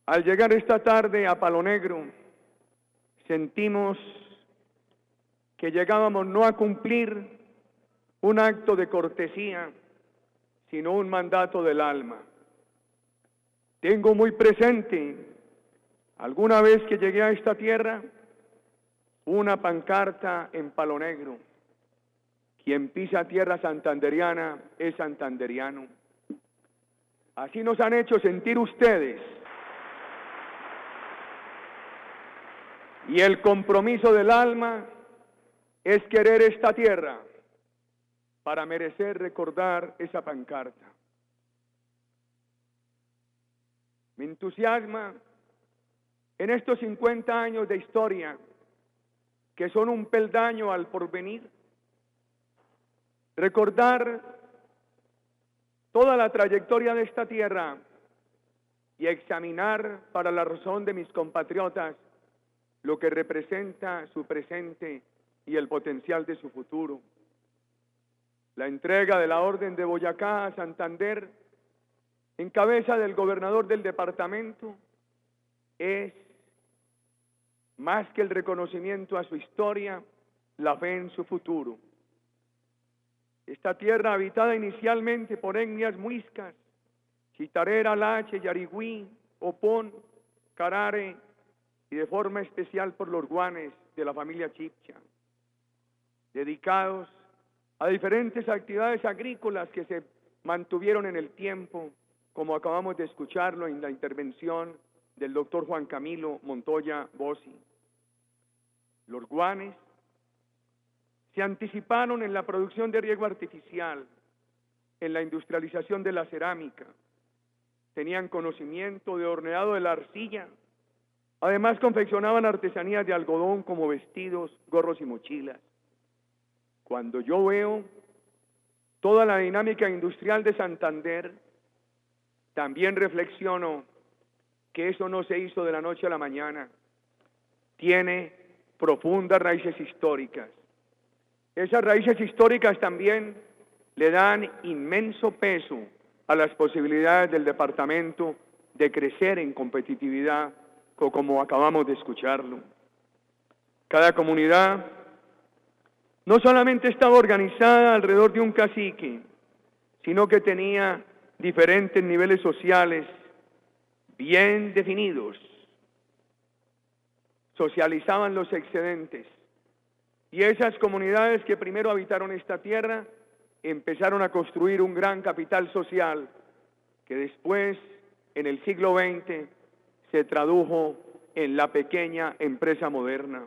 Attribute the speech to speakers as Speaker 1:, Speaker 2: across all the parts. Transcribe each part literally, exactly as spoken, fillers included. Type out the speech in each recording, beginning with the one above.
Speaker 1: Al llegar esta tarde a Palo Negro, sentimos que llegábamos no a cumplir un acto de cortesía, sino un mandato del alma. Tengo muy presente, alguna vez que llegué a esta tierra, una pancarta en Palo Negro: quien pisa tierra santanderiana es santanderiano. Así nos han hecho sentir ustedes. Y el compromiso del alma es querer esta tierra para merecer recordar esa pancarta. Me entusiasma en estos cincuenta años de historia, que son un peldaño al porvenir, recordar toda la trayectoria de esta tierra y examinar para la razón de mis compatriotas lo que representa su presente y el potencial de su futuro. La entrega de la Orden de Boyacá a Santander, en cabeza del gobernador del departamento, es más que el reconocimiento a su historia, la fe en su futuro. Esta tierra, habitada inicialmente por etnias muiscas, Chitarera, Lache, Yarigüí, Opón, Carare, y de forma especial por los guanes de la familia Chipcha, dedicados a diferentes actividades agrícolas que se mantuvieron en el tiempo, como acabamos de escucharlo en la intervención del doctor Juan Camilo Montoya Bossi. Los guanes se anticiparon en la producción de riego artificial, en la industrialización de la cerámica, tenían conocimiento de horneado de la arcilla. Además, confeccionaban artesanías de algodón como vestidos, gorros y mochilas. Cuando yo veo toda la dinámica industrial de Santander, también reflexiono que eso no se hizo de la noche a la mañana. Tiene profundas raíces históricas. Esas raíces históricas también le dan inmenso peso a las posibilidades del departamento de crecer en competitividad, como acabamos de escucharlo. Cada comunidad no solamente estaba organizada alrededor de un cacique, sino que tenía diferentes niveles sociales bien definidos. Socializaban los excedentes. Y esas comunidades que primero habitaron esta tierra empezaron a construir un gran capital social que después, en el siglo veinte, se tradujo en la pequeña empresa moderna.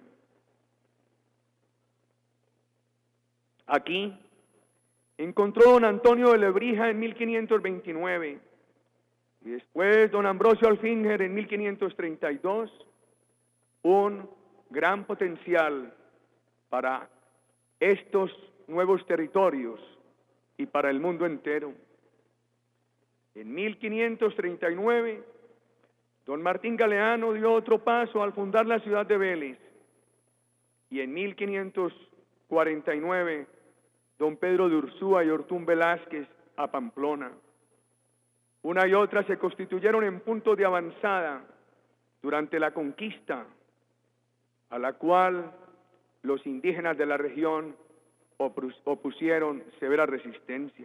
Speaker 1: Aquí encontró don Antonio de Lebrija en mil quinientos veintinueve y después don Ambrosio Alfinger en mil quinientos treinta y dos un gran potencial para estos nuevos territorios y para el mundo entero. En mil quinientos treinta y nueve, don Martín Galeano dio otro paso al fundar la ciudad de Vélez, y en mil quinientos cuarenta y nueve, don Pedro de Ursúa y Ortún Velázquez a Pamplona. Una y otra se constituyeron en puntos de avanzada durante la conquista, a la cual los indígenas de la región opusieron severa resistencia.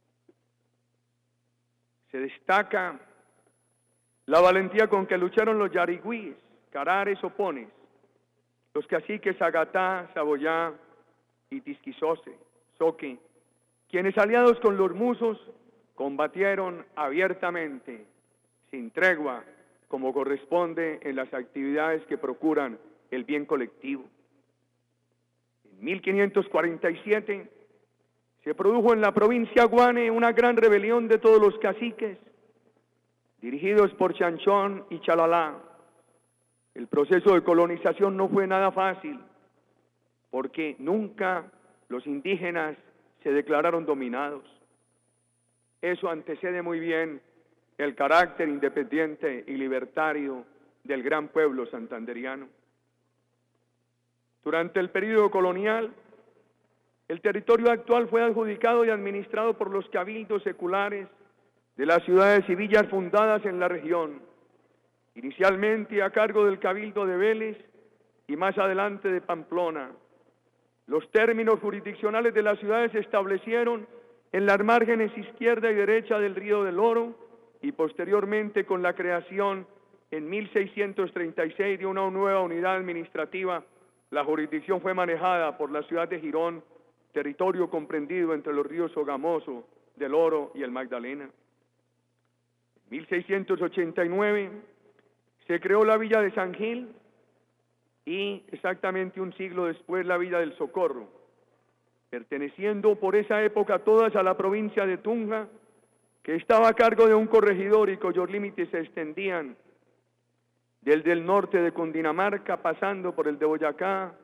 Speaker 1: Se destaca la valentía con que lucharon los yarigüíes, carares, opones, los caciques Agatá, Saboyá y Tisquizose, Soque, quienes aliados con los musos combatieron abiertamente, sin tregua, como corresponde en las actividades que procuran el bien colectivo. En mil quinientos cuarenta y siete se produjo en la provincia Guane una gran rebelión de todos los caciques, dirigidos por Chanchón y Chalalá. El proceso de colonización no fue nada fácil, porque nunca los indígenas se declararon dominados. Eso antecede muy bien el carácter independiente y libertario del gran pueblo santanderiano. Durante el período colonial, el territorio actual fue adjudicado y administrado por los cabildos seculares de las ciudades y villas fundadas en la región, inicialmente a cargo del Cabildo de Vélez y más adelante de Pamplona. Los términos jurisdiccionales de las ciudades se establecieron en las márgenes izquierda y derecha del río del Oro y posteriormente con la creación en mil seiscientos treinta y seis de una nueva unidad administrativa. La jurisdicción fue manejada por la ciudad de Girón, territorio comprendido entre los ríos Sogamoso, del Oro y el Magdalena. En mil seiscientos ochenta y nueve se creó la villa de San Gil y exactamente un siglo después la villa del Socorro, perteneciendo por esa época todas a la provincia de Tunja, que estaba a cargo de un corregidor y cuyos límites se extendían desde el norte de Cundinamarca, pasando por el de Boyacá,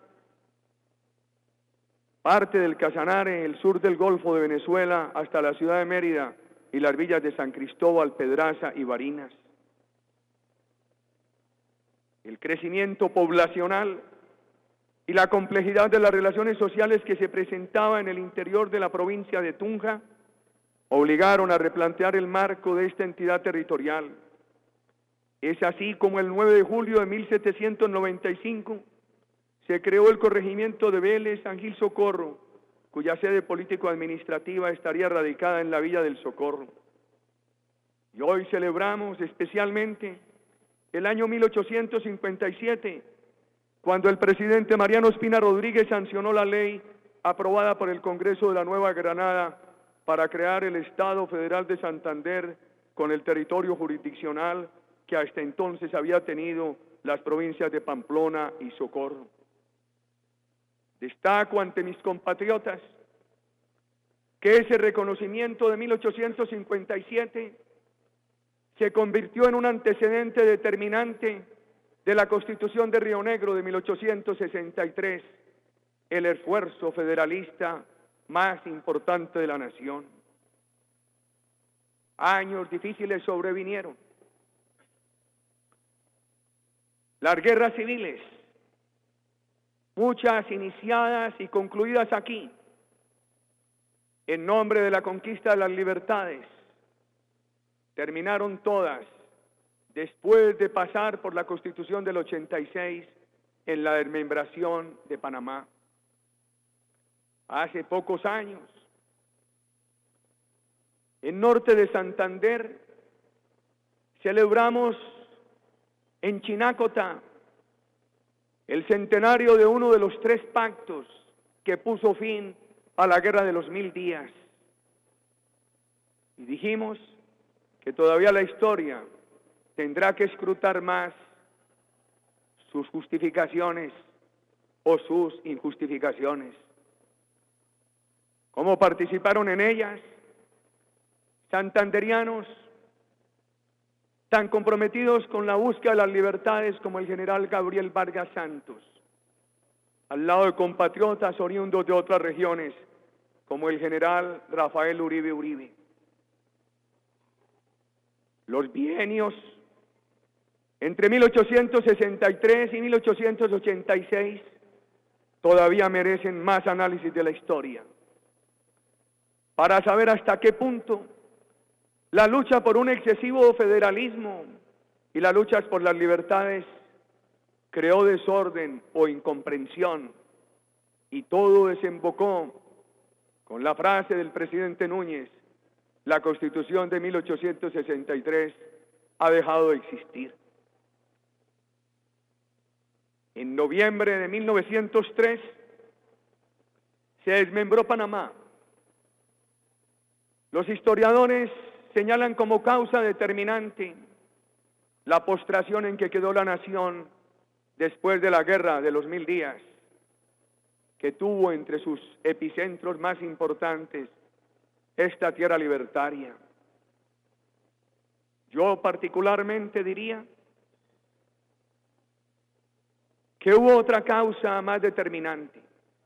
Speaker 1: parte del Casanare, el sur del Golfo de Venezuela, hasta la ciudad de Mérida y las villas de San Cristóbal, Pedraza y Barinas. El crecimiento poblacional y la complejidad de las relaciones sociales que se presentaba en el interior de la provincia de Tunja obligaron a replantear el marco de esta entidad territorial. Es así como el nueve de julio de mil setecientos noventa y cinco se creó el corregimiento de Vélez San Gil Socorro, cuya sede político-administrativa estaría radicada en la Villa del Socorro. Y hoy celebramos especialmente el año mil ochocientos cincuenta y siete, cuando el presidente Mariano Espina Rodríguez sancionó la ley aprobada por el Congreso de la Nueva Granada para crear el Estado Federal de Santander con el territorio jurisdiccional que hasta entonces había tenido las provincias de Pamplona y Socorro. Destaco ante mis compatriotas que ese reconocimiento de mil ochocientos cincuenta y siete se convirtió en un antecedente determinante de la Constitución de Río Negro de mil ochocientos sesenta y tres, el esfuerzo federalista más importante de la nación. Años difíciles sobrevinieron. Las guerras civiles, muchas iniciadas y concluidas aquí, en nombre de la conquista de las libertades, terminaron todas después de pasar por la Constitución del ochenta y seis en la desmembración de Panamá. Hace pocos años, en norte de Santander, celebramos en Chinácota el centenario de uno de los tres pactos que puso fin a la Guerra de los Mil Días. Y dijimos que todavía la historia tendrá que escrutar más sus justificaciones o sus injustificaciones. ¿Cómo participaron en ellas santanderianos tan comprometidos con la búsqueda de las libertades como el general Gabriel Vargas Santos, al lado de compatriotas oriundos de otras regiones como el general Rafael Uribe Uribe? Los bienios entre mil ochocientos sesenta y tres y mil ochocientos ochenta y seis todavía merecen más análisis de la historia, para saber hasta qué punto la lucha por un excesivo federalismo y las luchas por las libertades creó desorden o incomprensión, y todo desembocó con la frase del presidente Núñez: la Constitución de mil ochocientos sesenta y tres ha dejado de existir. En noviembre de mil novecientos tres se desmembró Panamá. Los historiadores señalan como causa determinante la postración en que quedó la nación después de la Guerra de los Mil Días, que tuvo entre sus epicentros más importantes esta tierra libertaria. Yo particularmente diría que hubo otra causa más determinante.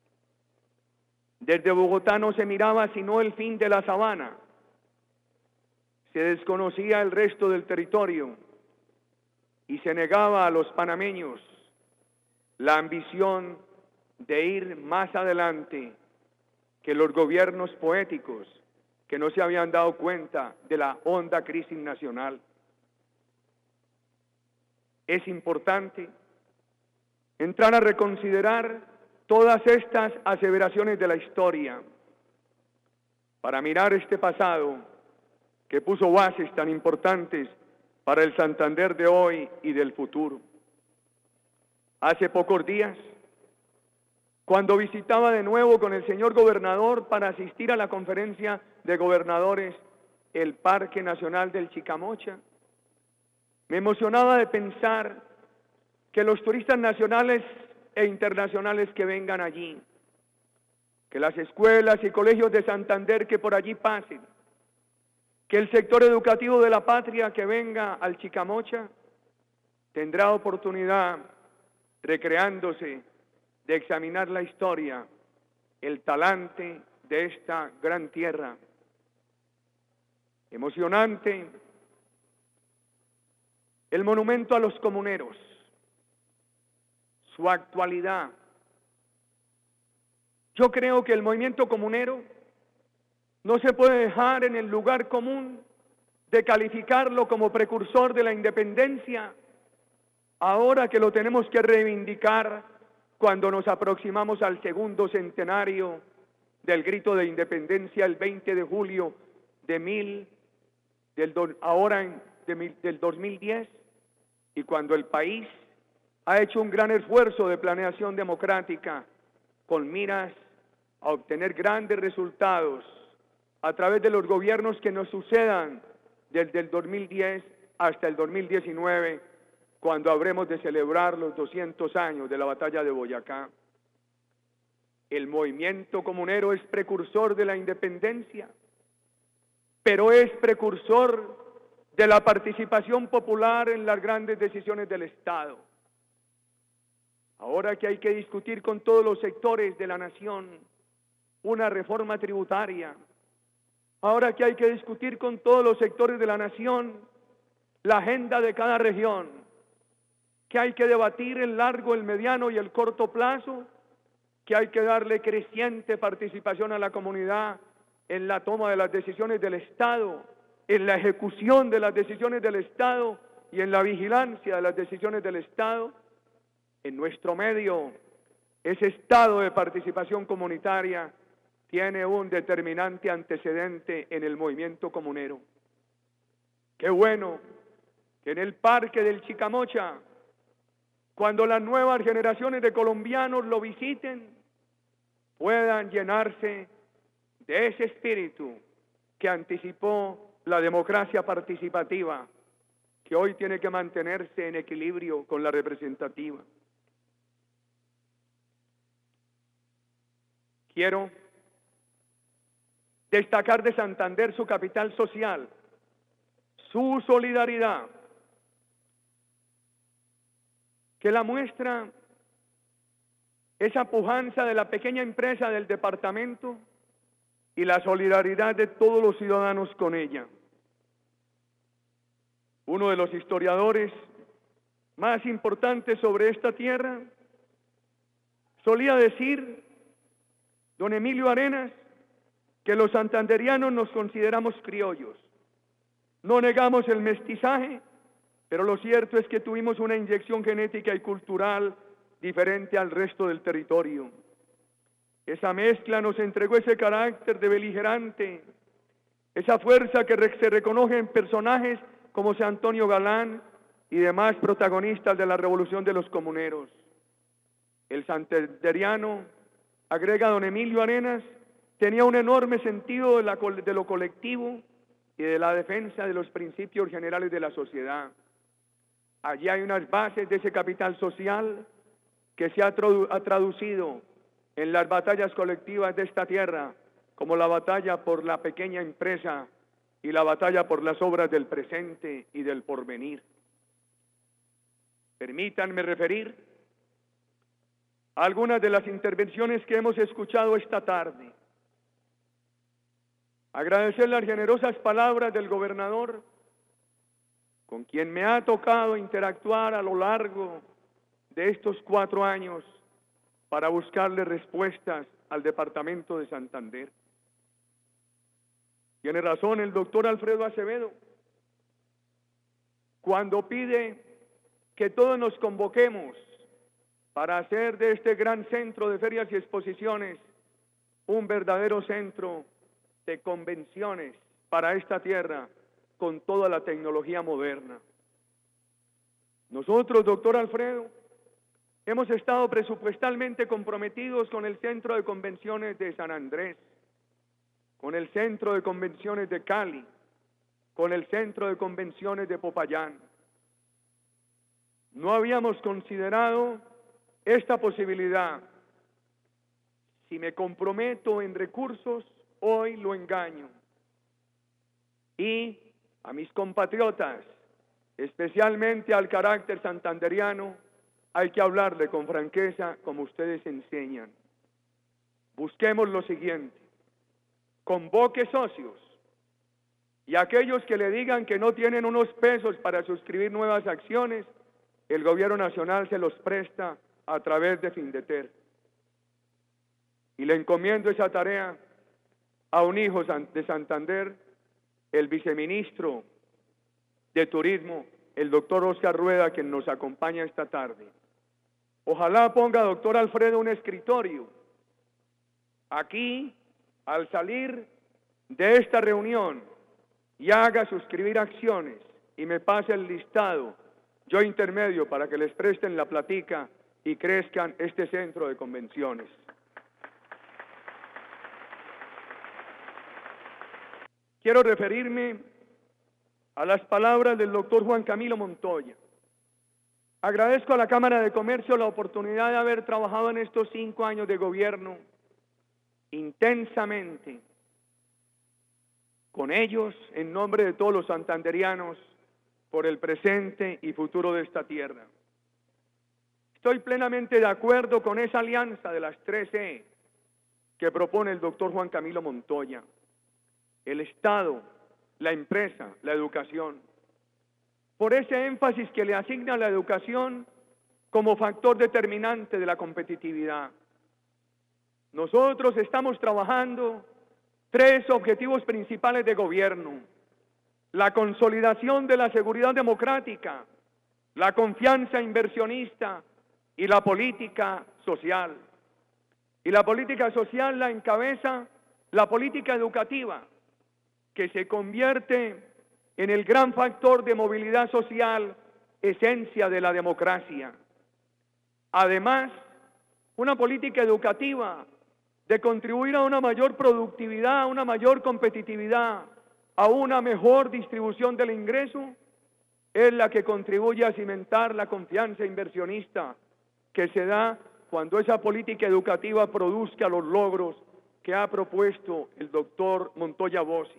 Speaker 1: Desde Bogotá no se miraba sino el fin de la sabana. Se desconocía el resto del territorio y se negaba a los panameños la ambición de ir más adelante que los gobiernos poéticos que no se habían dado cuenta de la honda crisis nacional. es importante entrar a reconsiderar todas estas aseveraciones de la historia para mirar este pasado que puso bases tan importantes para el Santander de hoy y del futuro. Hace pocos días, cuando visitaba de nuevo con el señor gobernador para asistir a la conferencia de gobernadores el Parque Nacional del Chicamocha, me emocionaba de pensar que los turistas nacionales e internacionales que vengan allí, que las escuelas y colegios de Santander que por allí pasen, que el sector educativo de la patria que venga al Chicamocha tendrá oportunidad, recreándose, de examinar la historia, el talante de esta gran tierra. Emocionante el monumento a los comuneros, su actualidad. Yo creo que el movimiento comunero no se puede dejar en el lugar común de calificarlo como precursor de la independencia, ahora que lo tenemos que reivindicar cuando nos aproximamos al segundo centenario del grito de independencia el veinte de julio de mil, del do, ahora en, de mil, del dos mil diez, y cuando el país ha hecho un gran esfuerzo de planeación democrática con miras a obtener grandes resultados a través de los gobiernos que nos sucedan desde el dos mil diez hasta el dos mil diecinueve, cuando habremos de celebrar los doscientos años de la batalla de Boyacá. El movimiento comunero es precursor de la independencia, pero es precursor de la participación popular en las grandes decisiones del Estado. Ahora que hay que discutir con todos los sectores de la nación una reforma tributaria, ahora que hay que discutir con todos los sectores de la nación la agenda de cada región, que hay que debatir el largo, el mediano y el corto plazo, que hay que darle creciente participación a la comunidad en la toma de las decisiones del Estado, en la ejecución de las decisiones del Estado y en la vigilancia de las decisiones del Estado. En nuestro medio, ese estado de participación comunitaria tiene un determinante antecedente en el movimiento comunero. Qué bueno que en el Parque del Chicamocha, cuando las nuevas generaciones de colombianos lo visiten, puedan llenarse de ese espíritu que anticipó la democracia participativa, que hoy tiene que mantenerse en equilibrio con la representativa. Quiero destacar de Santander su capital social, su solidaridad, que la muestra esa pujanza de la pequeña empresa del departamento y la solidaridad de todos los ciudadanos con ella. Uno de los historiadores más importantes sobre esta tierra solía decir, don Emilio Arenas, que los santanderianos nos consideramos criollos. No negamos el mestizaje, pero lo cierto es que tuvimos una inyección genética y cultural diferente al resto del territorio. Esa mezcla nos entregó ese carácter de beligerante, esa fuerza que se reconoce en personajes como San Antonio Galán y demás protagonistas de la revolución de los comuneros. El santanderiano, agrega don Emilio Arenas, tenía un enorme sentido de, la, de lo colectivo y de la defensa de los principios generales de la sociedad. Allí hay unas bases de ese capital social que se ha, tradu ha traducido en las batallas colectivas de esta tierra, como la batalla por la pequeña empresa y la batalla por las obras del presente y del porvenir. Permítanme referir a algunas de las intervenciones que hemos escuchado esta tarde. Agradecer las generosas palabras del gobernador, con quien me ha tocado interactuar a lo largo de estos cuatro años para buscarle respuestas al departamento de Santander. Tiene razón el doctor Alfredo Acevedo cuando pide que todos nos convoquemos para hacer de este gran centro de ferias y exposiciones un verdadero centro de convenciones para esta tierra con toda la tecnología moderna. Nosotros, doctor Alfredo, hemos estado presupuestalmente comprometidos con el Centro de Convenciones de San Andrés, con el Centro de Convenciones de Cali, con el Centro de Convenciones de Popayán. No habíamos considerado esta posibilidad. Si me comprometo en recursos, hoy lo engaño. Y a mis compatriotas, especialmente al carácter santanderiano, hay que hablarle con franqueza como ustedes enseñan. Busquemos lo siguiente: convoque socios y aquellos que le digan que no tienen unos pesos para suscribir nuevas acciones, el gobierno nacional se los presta a través de Findeter. Y le encomiendo esa tarea a un hijo de Santander, el viceministro de Turismo, el doctor Oscar Rueda, quien nos acompaña esta tarde. Ojalá ponga, doctor Alfredo, un escritorio aquí al salir de esta reunión y haga suscribir acciones y me pase el listado, yo intermedio, para que les presten la platica y crezcan este centro de convenciones. Quiero referirme a las palabras del doctor Juan Camilo Montoya. Agradezco a la Cámara de Comercio la oportunidad de haber trabajado en estos cinco años de gobierno intensamente con ellos, en nombre de todos los santanderianos, por el presente y futuro de esta tierra. Estoy plenamente de acuerdo con esa alianza de las tres E que propone el doctor Juan Camilo Montoya: el Estado, la empresa, la educación. Por ese énfasis que le asigna la educación como factor determinante de la competitividad. Nosotros estamos trabajando tres objetivos principales de gobierno: la consolidación de la seguridad democrática, la confianza inversionista y la política social. Y la política social la encabeza la política educativa, que se convierte en el gran factor de movilidad social, esencia de la democracia. Además, una política educativa de contribuir a una mayor productividad, a una mayor competitividad, a una mejor distribución del ingreso, es la que contribuye a cimentar la confianza inversionista que se da cuando esa política educativa produzca los logros que ha propuesto el doctor Montoya Bossi.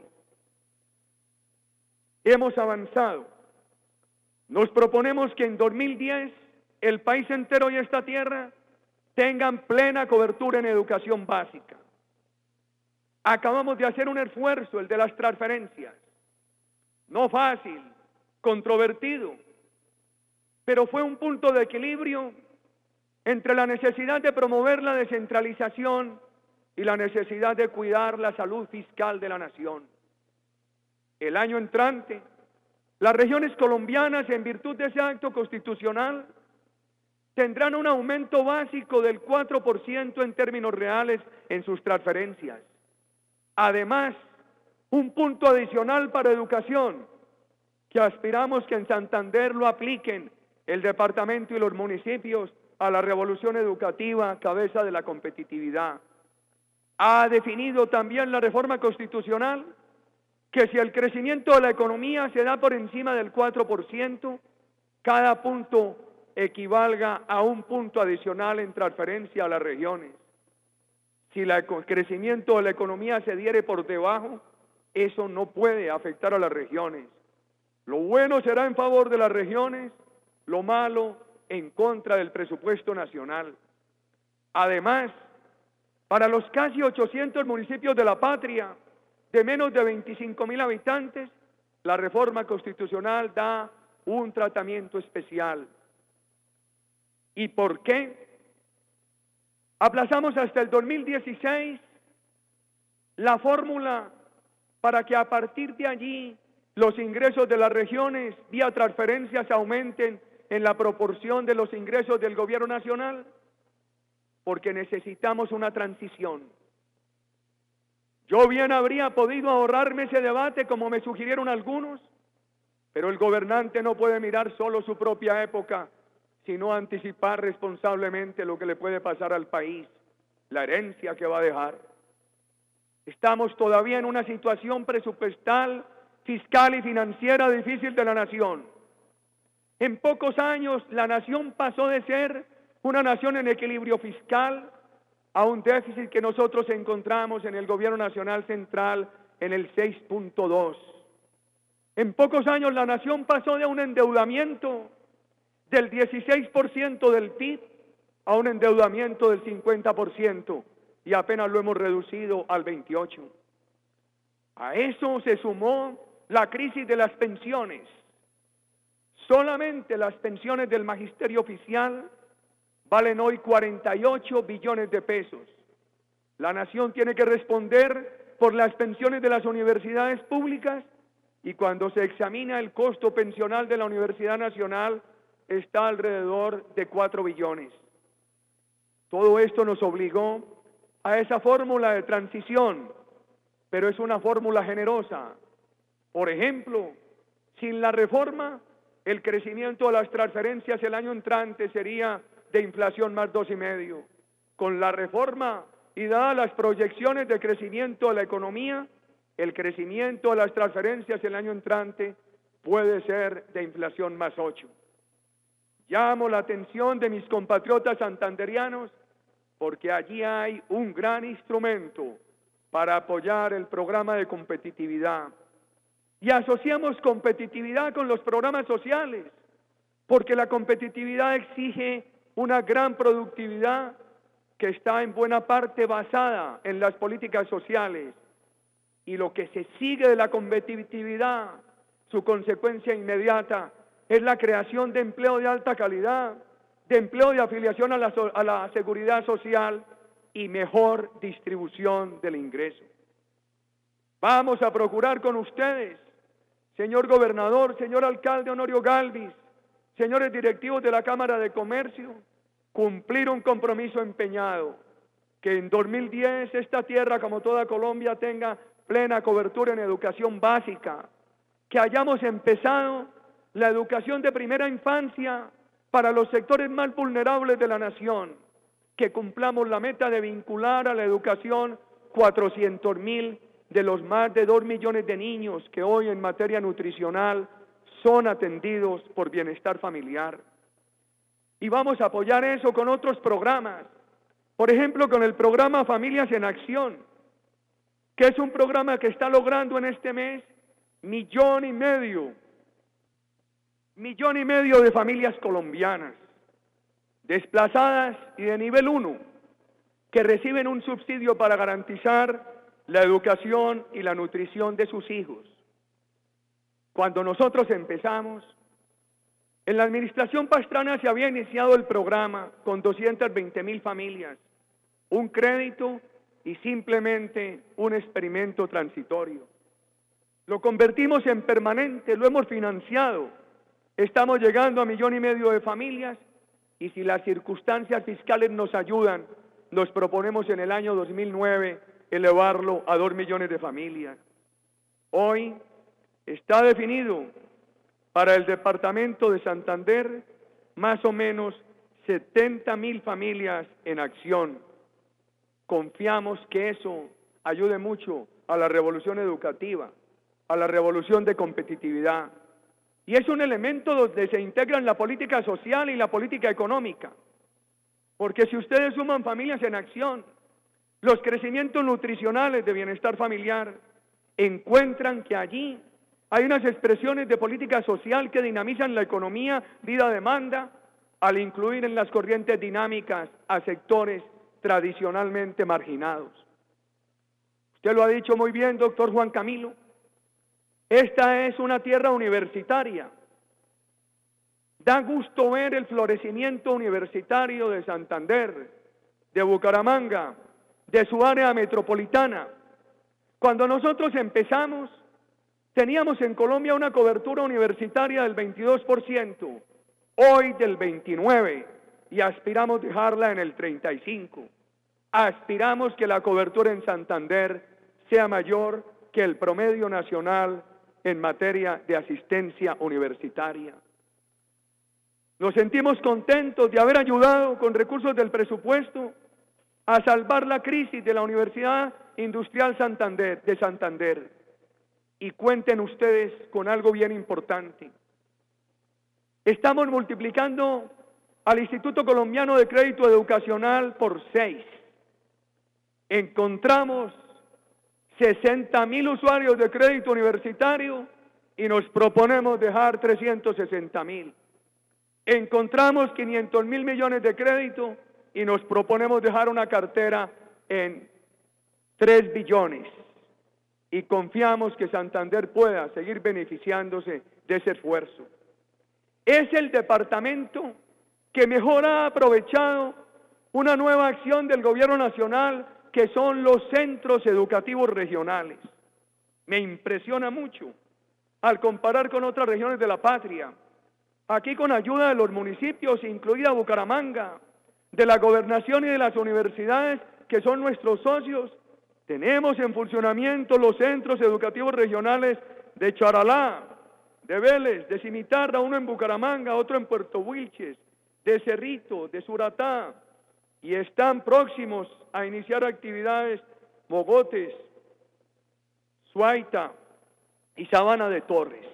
Speaker 1: Hemos avanzado. Nos proponemos que en dos mil diez el país entero y esta tierra tengan plena cobertura en educación básica. Acabamos de hacer un esfuerzo, el de las transferencias. No fácil, controvertido, pero fue un punto de equilibrio entre la necesidad de promover la descentralización y la necesidad de cuidar la salud fiscal de la nación. El año entrante, las regiones colombianas, en virtud de ese acto constitucional, tendrán un aumento básico del cuatro por ciento en términos reales en sus transferencias. Además, un punto adicional para educación, que aspiramos que en Santander lo apliquen el departamento y los municipios a la revolución educativa, cabeza de la competitividad. Ha definido también la reforma constitucional que si el crecimiento de la economía se da por encima del cuatro por ciento, cada punto equivalga a un punto adicional en transferencia a las regiones. Si la, el crecimiento de la economía se diere por debajo, eso no puede afectar a las regiones. Lo bueno será en favor de las regiones, lo malo en contra del presupuesto nacional. Además, para los casi ochocientos municipios de la patria, de menos de veinticinco mil habitantes, la reforma constitucional da un tratamiento especial. ¿Y por qué? Aplazamos hasta el dos mil dieciséis la fórmula para que a partir de allí los ingresos de las regiones vía transferencias aumenten en la proporción de los ingresos del gobierno nacional? Porque necesitamos una transición. Yo bien habría podido ahorrarme ese debate como me sugirieron algunos, pero el gobernante no puede mirar solo su propia época, sino anticipar responsablemente lo que le puede pasar al país, la herencia que va a dejar. Estamos todavía en una situación presupuestal, fiscal y financiera difícil de la nación. En pocos años la nación pasó de ser una nación en equilibrio fiscal a un déficit que nosotros encontramos en el gobierno nacional central en el seis punto dos. En pocos años la nación pasó de un endeudamiento del dieciséis por ciento del P I B a un endeudamiento del cincuenta por ciento y apenas lo hemos reducido al veintiocho por ciento. A eso se sumó la crisis de las pensiones. Solamente las pensiones del magisterio oficial valen hoy cuarenta y ocho billones de pesos. La nación tiene que responder por las pensiones de las universidades públicas y cuando se examina el costo pensional de la Universidad Nacional está alrededor de cuatro billones. Todo esto nos obligó a esa fórmula de transición, pero es una fórmula generosa. Por ejemplo, sin la reforma, el crecimiento de las transferencias el año entrante sería de inflación más dos y medio. Con la reforma y dadas las proyecciones de crecimiento de la economía, el crecimiento de las transferencias el año entrante puede ser de inflación más ocho. Llamo la atención de mis compatriotas santanderianos porque allí hay un gran instrumento para apoyar el programa de competitividad. Y asociamos competitividad con los programas sociales, porque la competitividad exige una gran productividad que está en buena parte basada en las políticas sociales. Y lo que se sigue de la competitividad, su consecuencia inmediata, es la creación de empleo de alta calidad, de empleo de afiliación a la, a la seguridad social y mejor distribución del ingreso. Vamos a procurar con ustedes, señor gobernador, señor alcalde Honorio Galvis, señores directivos de la Cámara de Comercio, cumplir un compromiso empeñado, que en dos mil diez esta tierra, como toda Colombia, tenga plena cobertura en educación básica, que hayamos empezado la educación de primera infancia para los sectores más vulnerables de la nación, que cumplamos la meta de vincular a la educación cuatrocientos mil de los más de dos millones de niños que hoy en materia nutricional son atendidos por bienestar familiar. Y vamos a apoyar eso con otros programas, por ejemplo con el programa Familias en Acción, que es un programa que está logrando en este mes millón y medio, millón y medio de familias colombianas, desplazadas y de nivel uno, que reciben un subsidio para garantizar la educación y la nutrición de sus hijos. Cuando nosotros empezamos, en la administración Pastrana se había iniciado el programa con doscientas veinte mil familias, un crédito y simplemente un experimento transitorio. Lo convertimos en permanente, lo hemos financiado, estamos llegando a millón y medio de familias y si las circunstancias fiscales nos ayudan, nos proponemos en el año dos mil nueve elevarlo a dos millones de familias. Hoy está definido para el departamento de Santander más o menos setenta mil familias en acción. Confiamos que eso ayude mucho a la revolución educativa, a la revolución de competitividad. Y es un elemento donde se integran la política social y la política económica. Porque si ustedes suman familias en acción, los crecimientos nutricionales de bienestar familiar, encuentran que allí hay unas expresiones de política social que dinamizan la economía, vida-demanda, al incluir en las corrientes dinámicas a sectores tradicionalmente marginados. Usted lo ha dicho muy bien, doctor Juan Camilo, esta es una tierra universitaria. Da gusto ver el florecimiento universitario de Santander, de Bucaramanga, de su área metropolitana. Cuando nosotros empezamos, teníamos en Colombia una cobertura universitaria del veintidós por ciento hoy del veintinueve, y aspiramos dejarla en el treinta y cinco. Aspiramos que la cobertura en Santander sea mayor que el promedio nacional en materia de asistencia universitaria. Nos sentimos contentos de haber ayudado con recursos del presupuesto a salvar la crisis de la Universidad Industrial Santander, de Santander. Y cuenten ustedes con algo bien importante. Estamos multiplicando al Instituto Colombiano de Crédito Educacional por seis. Encontramos sesenta mil usuarios de crédito universitario y nos proponemos dejar trescientos sesenta mil. Encontramos quinientos mil millones de crédito y nos proponemos dejar una cartera en tres billones. Y confiamos que Santander pueda seguir beneficiándose de ese esfuerzo. Es el departamento que mejor ha aprovechado una nueva acción del gobierno nacional, que son los centros educativos regionales. Me impresiona mucho al comparar con otras regiones de la patria. Aquí, con ayuda de los municipios, incluida Bucaramanga, de la gobernación y de las universidades, que son nuestros socios, tenemos en funcionamiento los centros educativos regionales de Charalá, de Vélez, de Cimitarra, uno en Bucaramanga, otro en Puerto Wilches, de Cerrito, de Suratá, y están próximos a iniciar actividades Mogotes, Suaita y Sabana de Torres.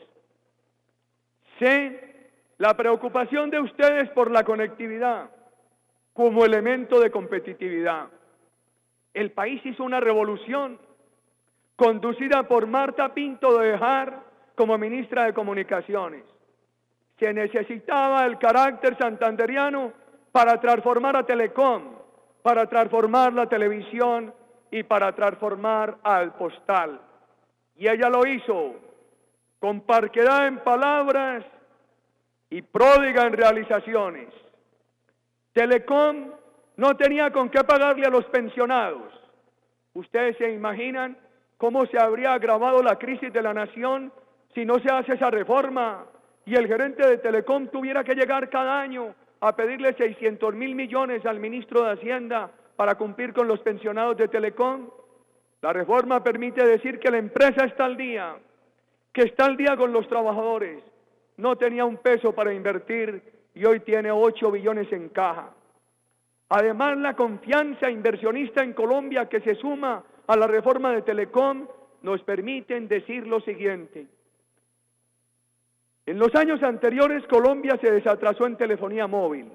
Speaker 1: Sé la preocupación de ustedes por la conectividad como elemento de competitividad. El país hizo una revolución conducida por Marta Pinto de Bejar como ministra de Comunicaciones. Se necesitaba el carácter santanderiano para transformar a Telecom, para transformar la televisión y para transformar al postal. Y ella lo hizo con parquedad en palabras y pródiga en realizaciones. Telecom no tenía con qué pagarle a los pensionados. ¿Ustedes se imaginan cómo se habría agravado la crisis de la nación si no se hace esa reforma y el gerente de Telecom tuviera que llegar cada año a pedirle seiscientos mil millones al ministro de Hacienda para cumplir con los pensionados de Telecom? La reforma permite decir que la empresa está al día, que está al día con los trabajadores. No tenía un peso para invertir y hoy tiene ocho billones en caja. Además, la confianza inversionista en Colombia que se suma a la reforma de Telecom nos permiten decir lo siguiente. En los años anteriores, Colombia se desatrasó en telefonía móvil.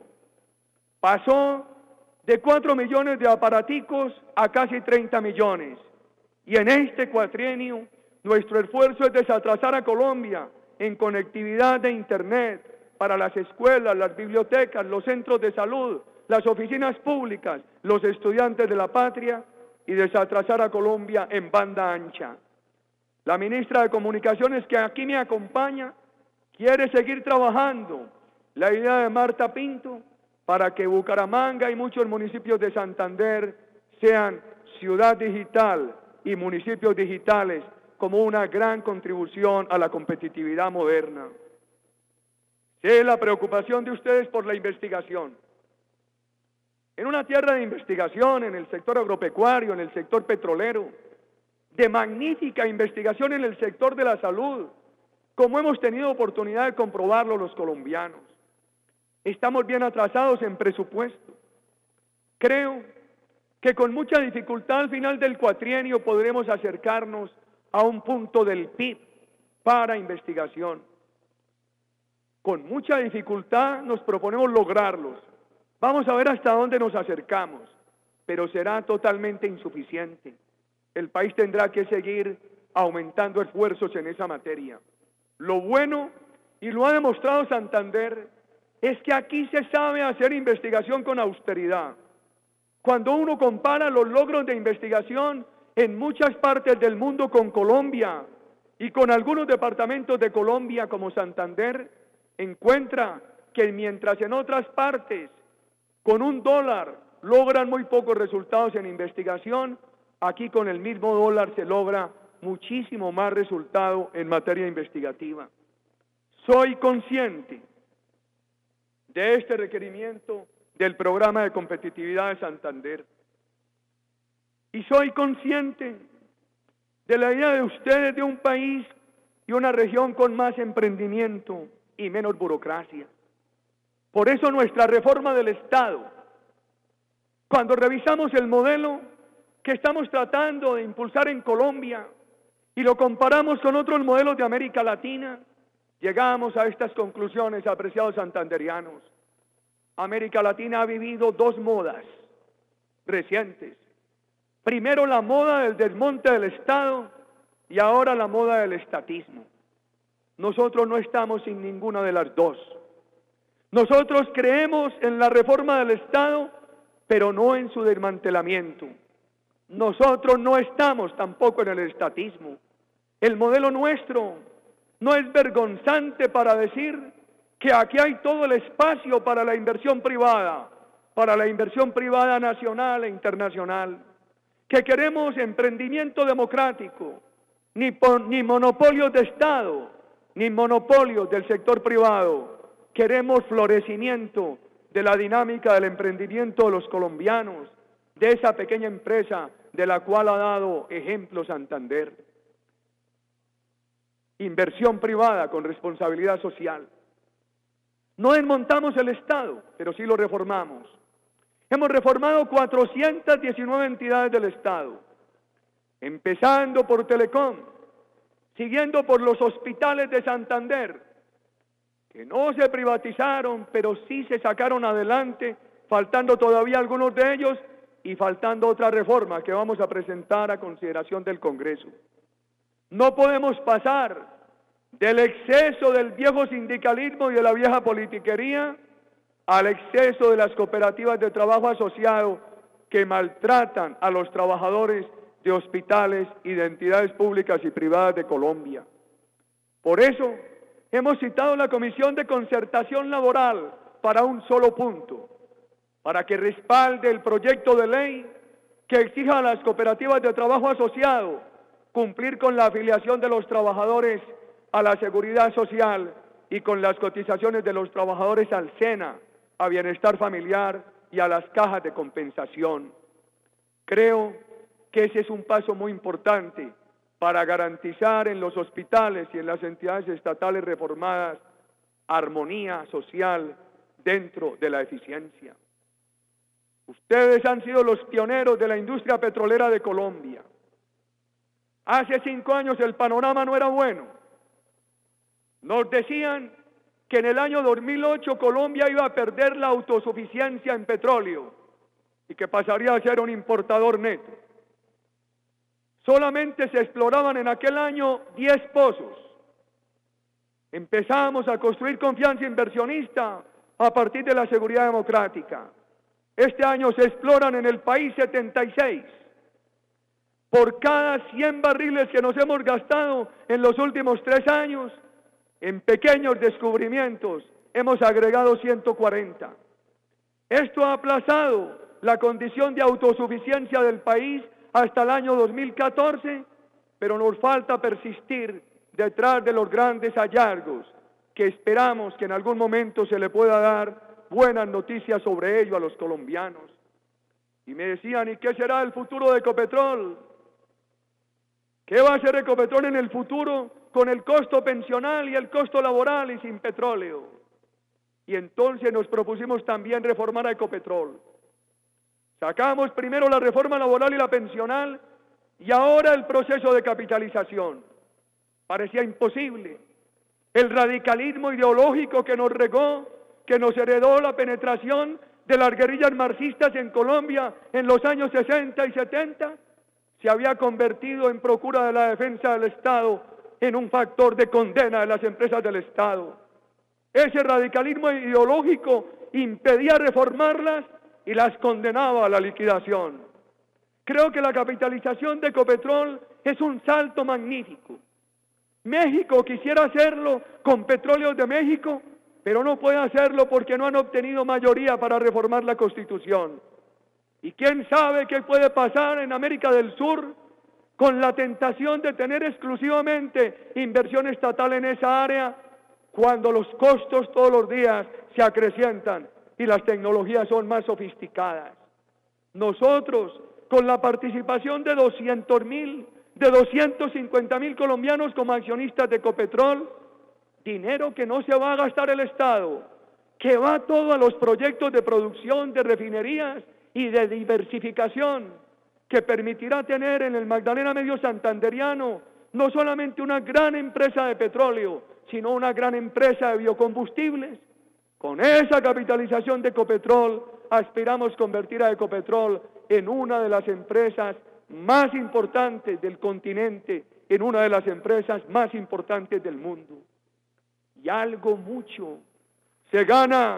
Speaker 1: Pasó de cuatro millones de aparaticos a casi treinta millones. Y en este cuatrienio, nuestro esfuerzo es desatrasar a Colombia en conectividad de Internet para las escuelas, las bibliotecas, los centros de salud, las oficinas públicas, los estudiantes de la patria, y desatrasar a Colombia en banda ancha. La ministra de Comunicaciones, que aquí me acompaña, quiere seguir trabajando la idea de Marta Pinto para que Bucaramanga y muchos municipios de Santander sean ciudad digital y municipios digitales como una gran contribución a la competitividad moderna. Sé la preocupación de ustedes por la investigación. En una tierra de investigación, en el sector agropecuario, en el sector petrolero, de magnífica investigación en el sector de la salud, como hemos tenido oportunidad de comprobarlo los colombianos. Estamos bien atrasados en presupuesto. Creo que con mucha dificultad al final del cuatrienio podremos acercarnos a un punto del P I B para investigación. Con mucha dificultad nos proponemos lograrlos. Vamos a ver hasta dónde nos acercamos, pero será totalmente insuficiente. El país tendrá que seguir aumentando esfuerzos en esa materia. Lo bueno, y lo ha demostrado Santander, es que aquí se sabe hacer investigación con austeridad. Cuando uno compara los logros de investigación en muchas partes del mundo con Colombia y con algunos departamentos de Colombia como Santander, encuentra que mientras en otras partes con un dólar logran muy pocos resultados en investigación, aquí con el mismo dólar se logra muchísimo más resultado en materia investigativa. Soy consciente de este requerimiento del programa de competitividad de Santander. Y soy consciente de la idea de ustedes de un país y una región con más emprendimiento y menos burocracia. Por eso nuestra reforma del Estado, cuando revisamos el modelo que estamos tratando de impulsar en Colombia y lo comparamos con otros modelos de América Latina, llegamos a estas conclusiones, apreciados santanderianos. América Latina ha vivido dos modas recientes. Primero la moda del desmonte del Estado y ahora la moda del estatismo. Nosotros no estamos en ninguna de las dos. Nosotros creemos en la reforma del Estado, pero no en su desmantelamiento. Nosotros no estamos tampoco en el estatismo. El modelo nuestro no es vergonzante para decir que aquí hay todo el espacio para la inversión privada, para la inversión privada nacional e internacional, que queremos emprendimiento democrático, ni, ni monopolios de Estado, ni monopolios del sector privado. Queremos florecimiento de la dinámica del emprendimiento de los colombianos, de esa pequeña empresa de la cual ha dado ejemplo Santander. Inversión privada con responsabilidad social. No desmontamos el Estado, pero sí lo reformamos. Hemos reformado cuatrocientas diecinueve entidades del Estado, empezando por Telecom, siguiendo por los hospitales de Santander, que no se privatizaron, pero sí se sacaron adelante, faltando todavía algunos de ellos y faltando otra reforma que vamos a presentar a consideración del Congreso. No podemos pasar del exceso del viejo sindicalismo y de la vieja politiquería al exceso de las cooperativas de trabajo asociado que maltratan a los trabajadores de hospitales y de entidades públicas y privadas de Colombia. Por eso hemos citado la Comisión de Concertación Laboral para un solo punto, para que respalde el proyecto de ley que exija a las cooperativas de trabajo asociado cumplir con la afiliación de los trabajadores a la seguridad social y con las cotizaciones de los trabajadores al SENA, a bienestar familiar y a las cajas de compensación. Creo que ese es un paso muy importante para garantizar en los hospitales y en las entidades estatales reformadas armonía social dentro de la eficiencia. Ustedes han sido los pioneros de la industria petrolera de Colombia. Hace cinco años el panorama no era bueno. Nos decían que en el año dos mil ocho Colombia iba a perder la autosuficiencia en petróleo y que pasaría a ser un importador neto. Solamente se exploraban en aquel año diez pozos. Empezamos a construir confianza inversionista a partir de la seguridad democrática. Este año se exploran en el país setenta y seis. Por cada cien barriles que nos hemos gastado en los últimos tres años, en pequeños descubrimientos, hemos agregado ciento cuarenta. Esto ha aplazado la condición de autosuficiencia del país hasta el año dos mil catorce, pero nos falta persistir detrás de los grandes hallazgos, que esperamos que en algún momento se le pueda dar buenas noticias sobre ello a los colombianos. Y me decían, ¿y qué será el futuro de Ecopetrol? ¿Qué va a hacer Ecopetrol en el futuro con el costo pensional y el costo laboral y sin petróleo? Y entonces nos propusimos también reformar a Ecopetrol. Sacamos primero la reforma laboral y la pensional y ahora el proceso de capitalización. Parecía imposible. El radicalismo ideológico que nos regó, que nos heredó la penetración de las guerrillas marxistas en Colombia en los años sesenta y setenta, se había convertido en procura de la defensa del Estado en un factor de condena de las empresas del Estado. Ese radicalismo ideológico impedía reformarlas y las condenaba a la liquidación. Creo que la capitalización de Ecopetrol es un salto magnífico. México quisiera hacerlo con Petróleos de México, pero no puede hacerlo porque no han obtenido mayoría para reformar la Constitución. Y quién sabe qué puede pasar en América del Sur con la tentación de tener exclusivamente inversión estatal en esa área, cuando los costos todos los días se acrecientan y las tecnologías son más sofisticadas. Nosotros, con la participación de doscientos mil, de doscientos cincuenta mil colombianos como accionistas de Ecopetrol, dinero que no se va a gastar el Estado, que va todo a los proyectos de producción de refinerías y de diversificación, que permitirá tener en el Magdalena Medio Santanderiano no solamente una gran empresa de petróleo, sino una gran empresa de biocombustibles. Con esa capitalización de Ecopetrol, aspiramos convertir a Ecopetrol en una de las empresas más importantes del continente, en una de las empresas más importantes del mundo. Y algo mucho se gana.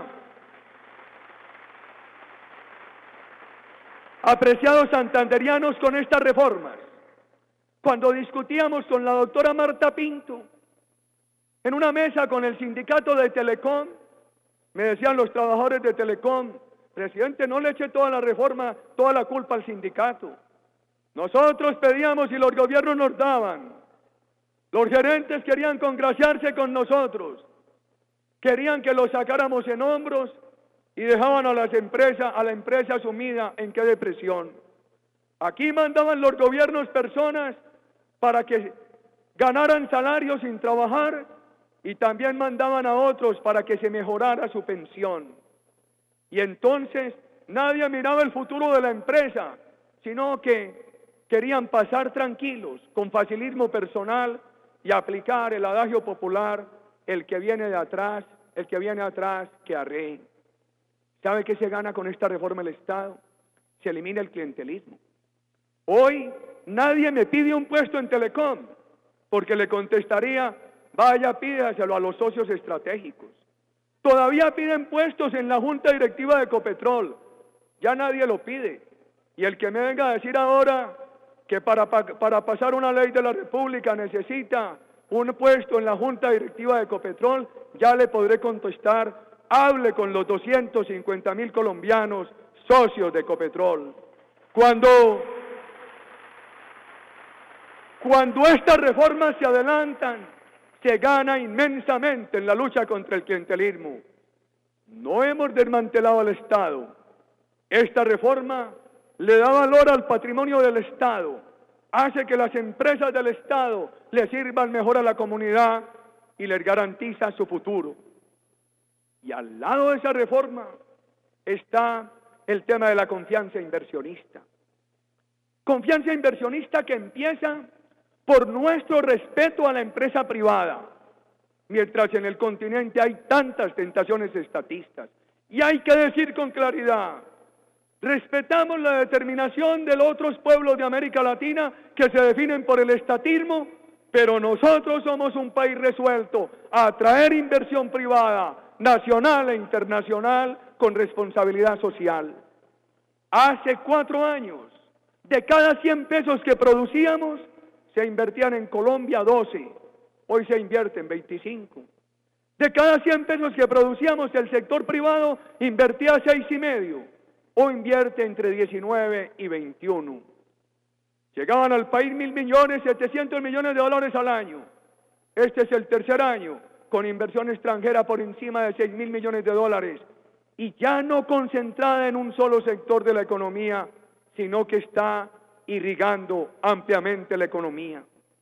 Speaker 1: Apreciados santanderianos, con estas reformas, cuando discutíamos con la doctora Marta Pinto, en una mesa con el sindicato de Telecom, me decían los trabajadores de Telecom: presidente, no le eche toda la reforma, toda la culpa al sindicato. Nosotros pedíamos y los gobiernos nos daban. Los gerentes querían congraciarse con nosotros, querían que los sacáramos en hombros y dejaban a las empresas, a la empresa sumida en qué depresión. Aquí mandaban los gobiernos personas para que ganaran salarios sin trabajar, y también mandaban a otros para que se mejorara su pensión. Y entonces nadie miraba el futuro de la empresa, sino que querían pasar tranquilos, con facilismo personal, y aplicar el adagio popular: el que viene de atrás, el que viene atrás, que arree. ¿Sabe qué se gana con esta reforma del Estado? Se elimina el clientelismo. Hoy nadie me pide un puesto en Telecom, porque le contestaría: vaya, pídaselo a los socios estratégicos. Todavía piden puestos en la Junta Directiva de Ecopetrol, ya nadie lo pide. Y el que me venga a decir ahora que para, para pasar una ley de la República necesita un puesto en la Junta Directiva de Ecopetrol, ya le podré contestar: hable con los doscientos cincuenta mil colombianos socios de Ecopetrol. Cuando, cuando estas reformas se adelantan, se gana inmensamente en la lucha contra el clientelismo. No hemos desmantelado al Estado. Esta reforma le da valor al patrimonio del Estado, hace que las empresas del Estado le sirvan mejor a la comunidad y les garantiza su futuro. Y al lado de esa reforma está el tema de la confianza inversionista. Confianza inversionista que empieza por nuestro respeto a la empresa privada, mientras en el continente hay tantas tentaciones estatistas. Y hay que decir con claridad: respetamos la determinación de los otros pueblos de América Latina que se definen por el estatismo, pero nosotros somos un país resuelto a atraer inversión privada, nacional e internacional, con responsabilidad social. Hace cuatro años, de cada cien pesos que producíamos, se invertían en Colombia doce, hoy se invierten veinticinco. De cada cien pesos que producíamos, el sector privado invertía seis y medio, hoy invierte entre diecinueve y veintiuno. Llegaban al país mil millones, setecientos millones de dólares al año. Este es el tercer año con inversión extranjera por encima de seis mil millones de dólares, y ya no concentrada en un solo sector de la economía, sino que está irrigando ampliamente la economía.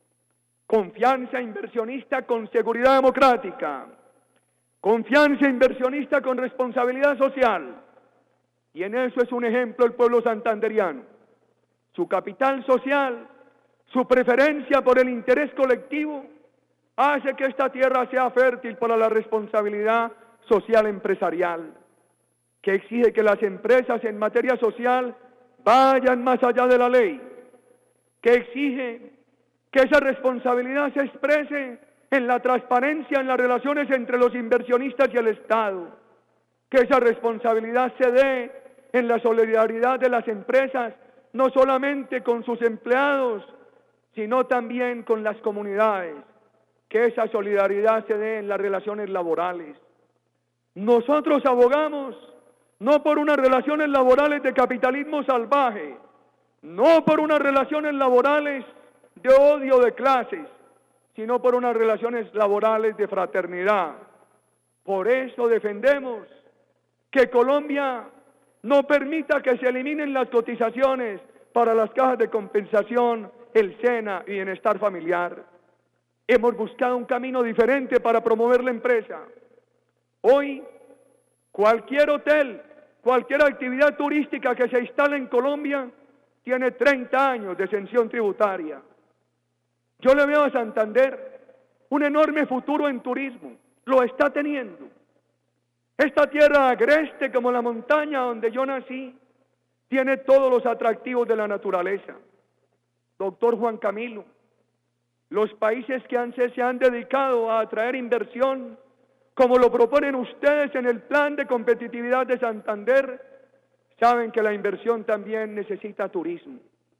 Speaker 1: Confianza inversionista con seguridad democrática, confianza inversionista con responsabilidad social, y en eso es un ejemplo el pueblo santanderiano. Su capital social, su preferencia por el interés colectivo, hace que esta tierra sea fértil para la responsabilidad social empresarial, que exige que las empresas en materia social vayan más allá de la ley, que exige que esa responsabilidad se exprese en la transparencia en las relaciones entre los inversionistas y el Estado, que esa responsabilidad se dé en la solidaridad de las empresas, no solamente con sus empleados, sino también con las comunidades, que esa solidaridad se dé en las relaciones laborales. Nosotros abogamos no por unas relaciones laborales de capitalismo salvaje, no por unas relaciones laborales de odio de clases, sino por unas relaciones laborales de fraternidad, Por eso defendemos que Colombia no permita que se eliminen las cotizaciones para las cajas de compensación, el SENA y Bienestar Familiar. Hemos buscado un camino diferente para promover la empresa. Hoy, cualquier hotel, cualquier actividad turística que se instale en Colombia tiene treinta años de exención tributaria. Yo le veo a Santander un enorme futuro en turismo, lo está teniendo. Esta tierra agreste como la montaña donde yo nací, tiene todos los atractivos de la naturaleza. Doctor Juan Camilo, los países que han, se han dedicado a atraer inversión, como lo proponen ustedes en el plan de competitividad de Santander, saben que la inversión también necesita turismo.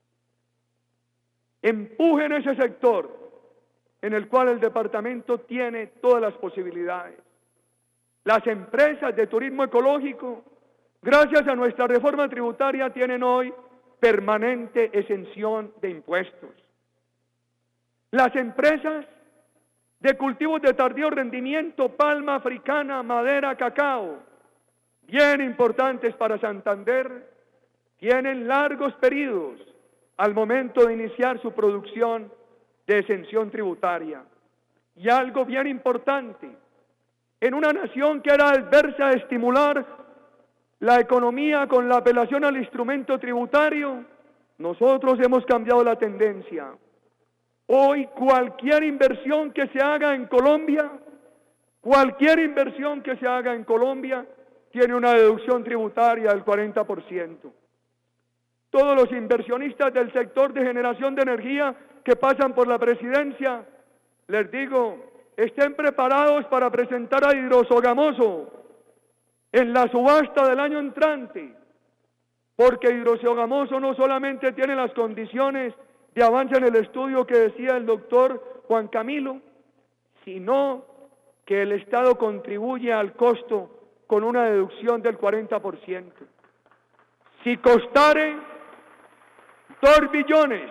Speaker 1: Empujen ese sector en el cual el departamento tiene todas las posibilidades. Las empresas de turismo ecológico, gracias a nuestra reforma tributaria, tienen hoy permanente exención de impuestos. Las empresas de cultivos de tardío rendimiento, palma africana, madera, cacao, bien importantes para Santander, tienen largos periodos al momento de iniciar su producción de exención tributaria. Y algo bien importante, en una nación que era adversa a estimular la economía con la apelación al instrumento tributario, nosotros hemos cambiado la tendencia. Hoy cualquier inversión que se haga en Colombia, cualquier inversión que se haga en Colombia, tiene una deducción tributaria del cuarenta por ciento. Todos los inversionistas del sector de generación de energía que pasan por la presidencia, les digo, estén preparados para presentar a Hidrosogamoso en la subasta del año entrante, porque Hidrosogamoso no solamente tiene las condiciones de avance en el estudio que decía el doctor Juan Camilo, sino que el Estado contribuye al costo con una deducción del cuarenta por ciento. Si costare dos billones,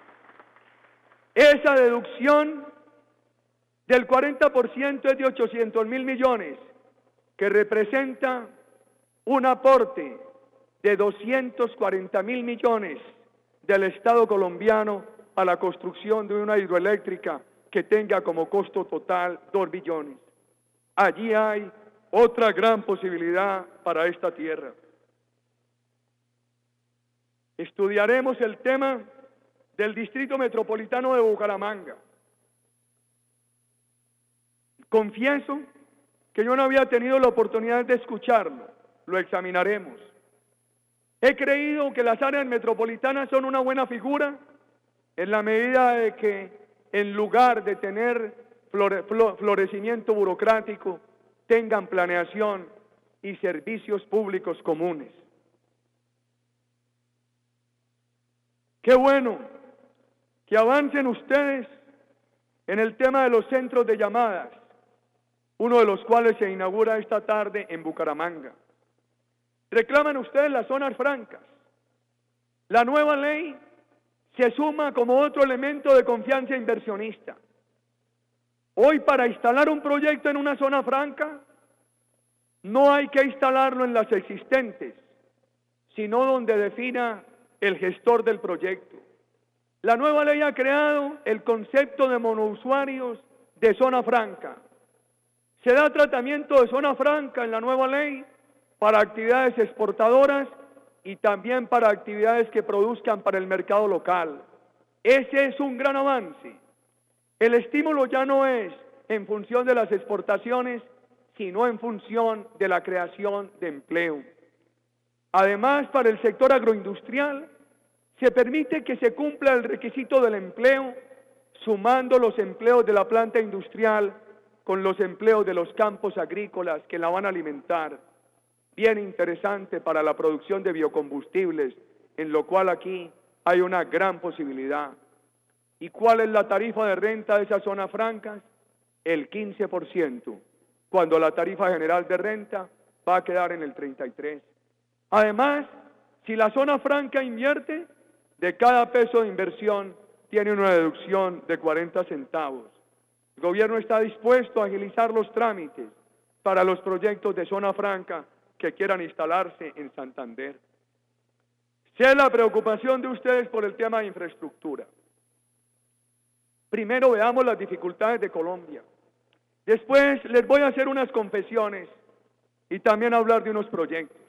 Speaker 1: esa deducción del cuarenta por ciento es de ochocientos mil millones, que representa un aporte de doscientos cuarenta mil millones del Estado colombiano a la construcción de una hidroeléctrica que tenga como costo total dos billones. Allí hay otra gran posibilidad para esta tierra. Estudiaremos el tema del Distrito Metropolitano de Bucaramanga. Confieso que yo no había tenido la oportunidad de escucharlo, lo examinaremos. He creído que las áreas metropolitanas son una buena figura en la medida de que en lugar de tener flore, florecimiento burocrático, tengan planeación y servicios públicos comunes. Qué bueno que avancen ustedes en el tema de los centros de llamadas, uno de los cuales se inaugura esta tarde en Bucaramanga. Reclaman ustedes las zonas francas. La nueva ley se suma como otro elemento de confianza inversionista. Hoy, para instalar un proyecto en una zona franca, no hay que instalarlo en las existentes, sino donde defina el gestor del proyecto. La nueva ley ha creado el concepto de monousuarios de zona franca. Se da tratamiento de zona franca en la nueva ley para actividades exportadoras y también para actividades que produzcan para el mercado local. Ese es un gran avance. El estímulo ya no es en función de las exportaciones, sino en función de la creación de empleo. Además, para el sector agroindustrial, se permite que se cumpla el requisito del empleo, sumando los empleos de la planta industrial con los empleos de los campos agrícolas que la van a alimentar. Bien interesante para la producción de biocombustibles, en lo cual aquí hay una gran posibilidad. ¿Y cuál es la tarifa de renta de esas zonas francas? El quince por ciento, cuando la tarifa general de renta va a quedar en el treinta y tres por ciento. Además, si la zona franca invierte, de cada peso de inversión tiene una deducción de cuarenta centavos. El gobierno está dispuesto a agilizar los trámites para los proyectos de zona franca que quieran instalarse en Santander. Sé la preocupación de ustedes por el tema de infraestructura. Primero veamos las dificultades de Colombia. Después les voy a hacer unas confesiones y también hablar de unos proyectos.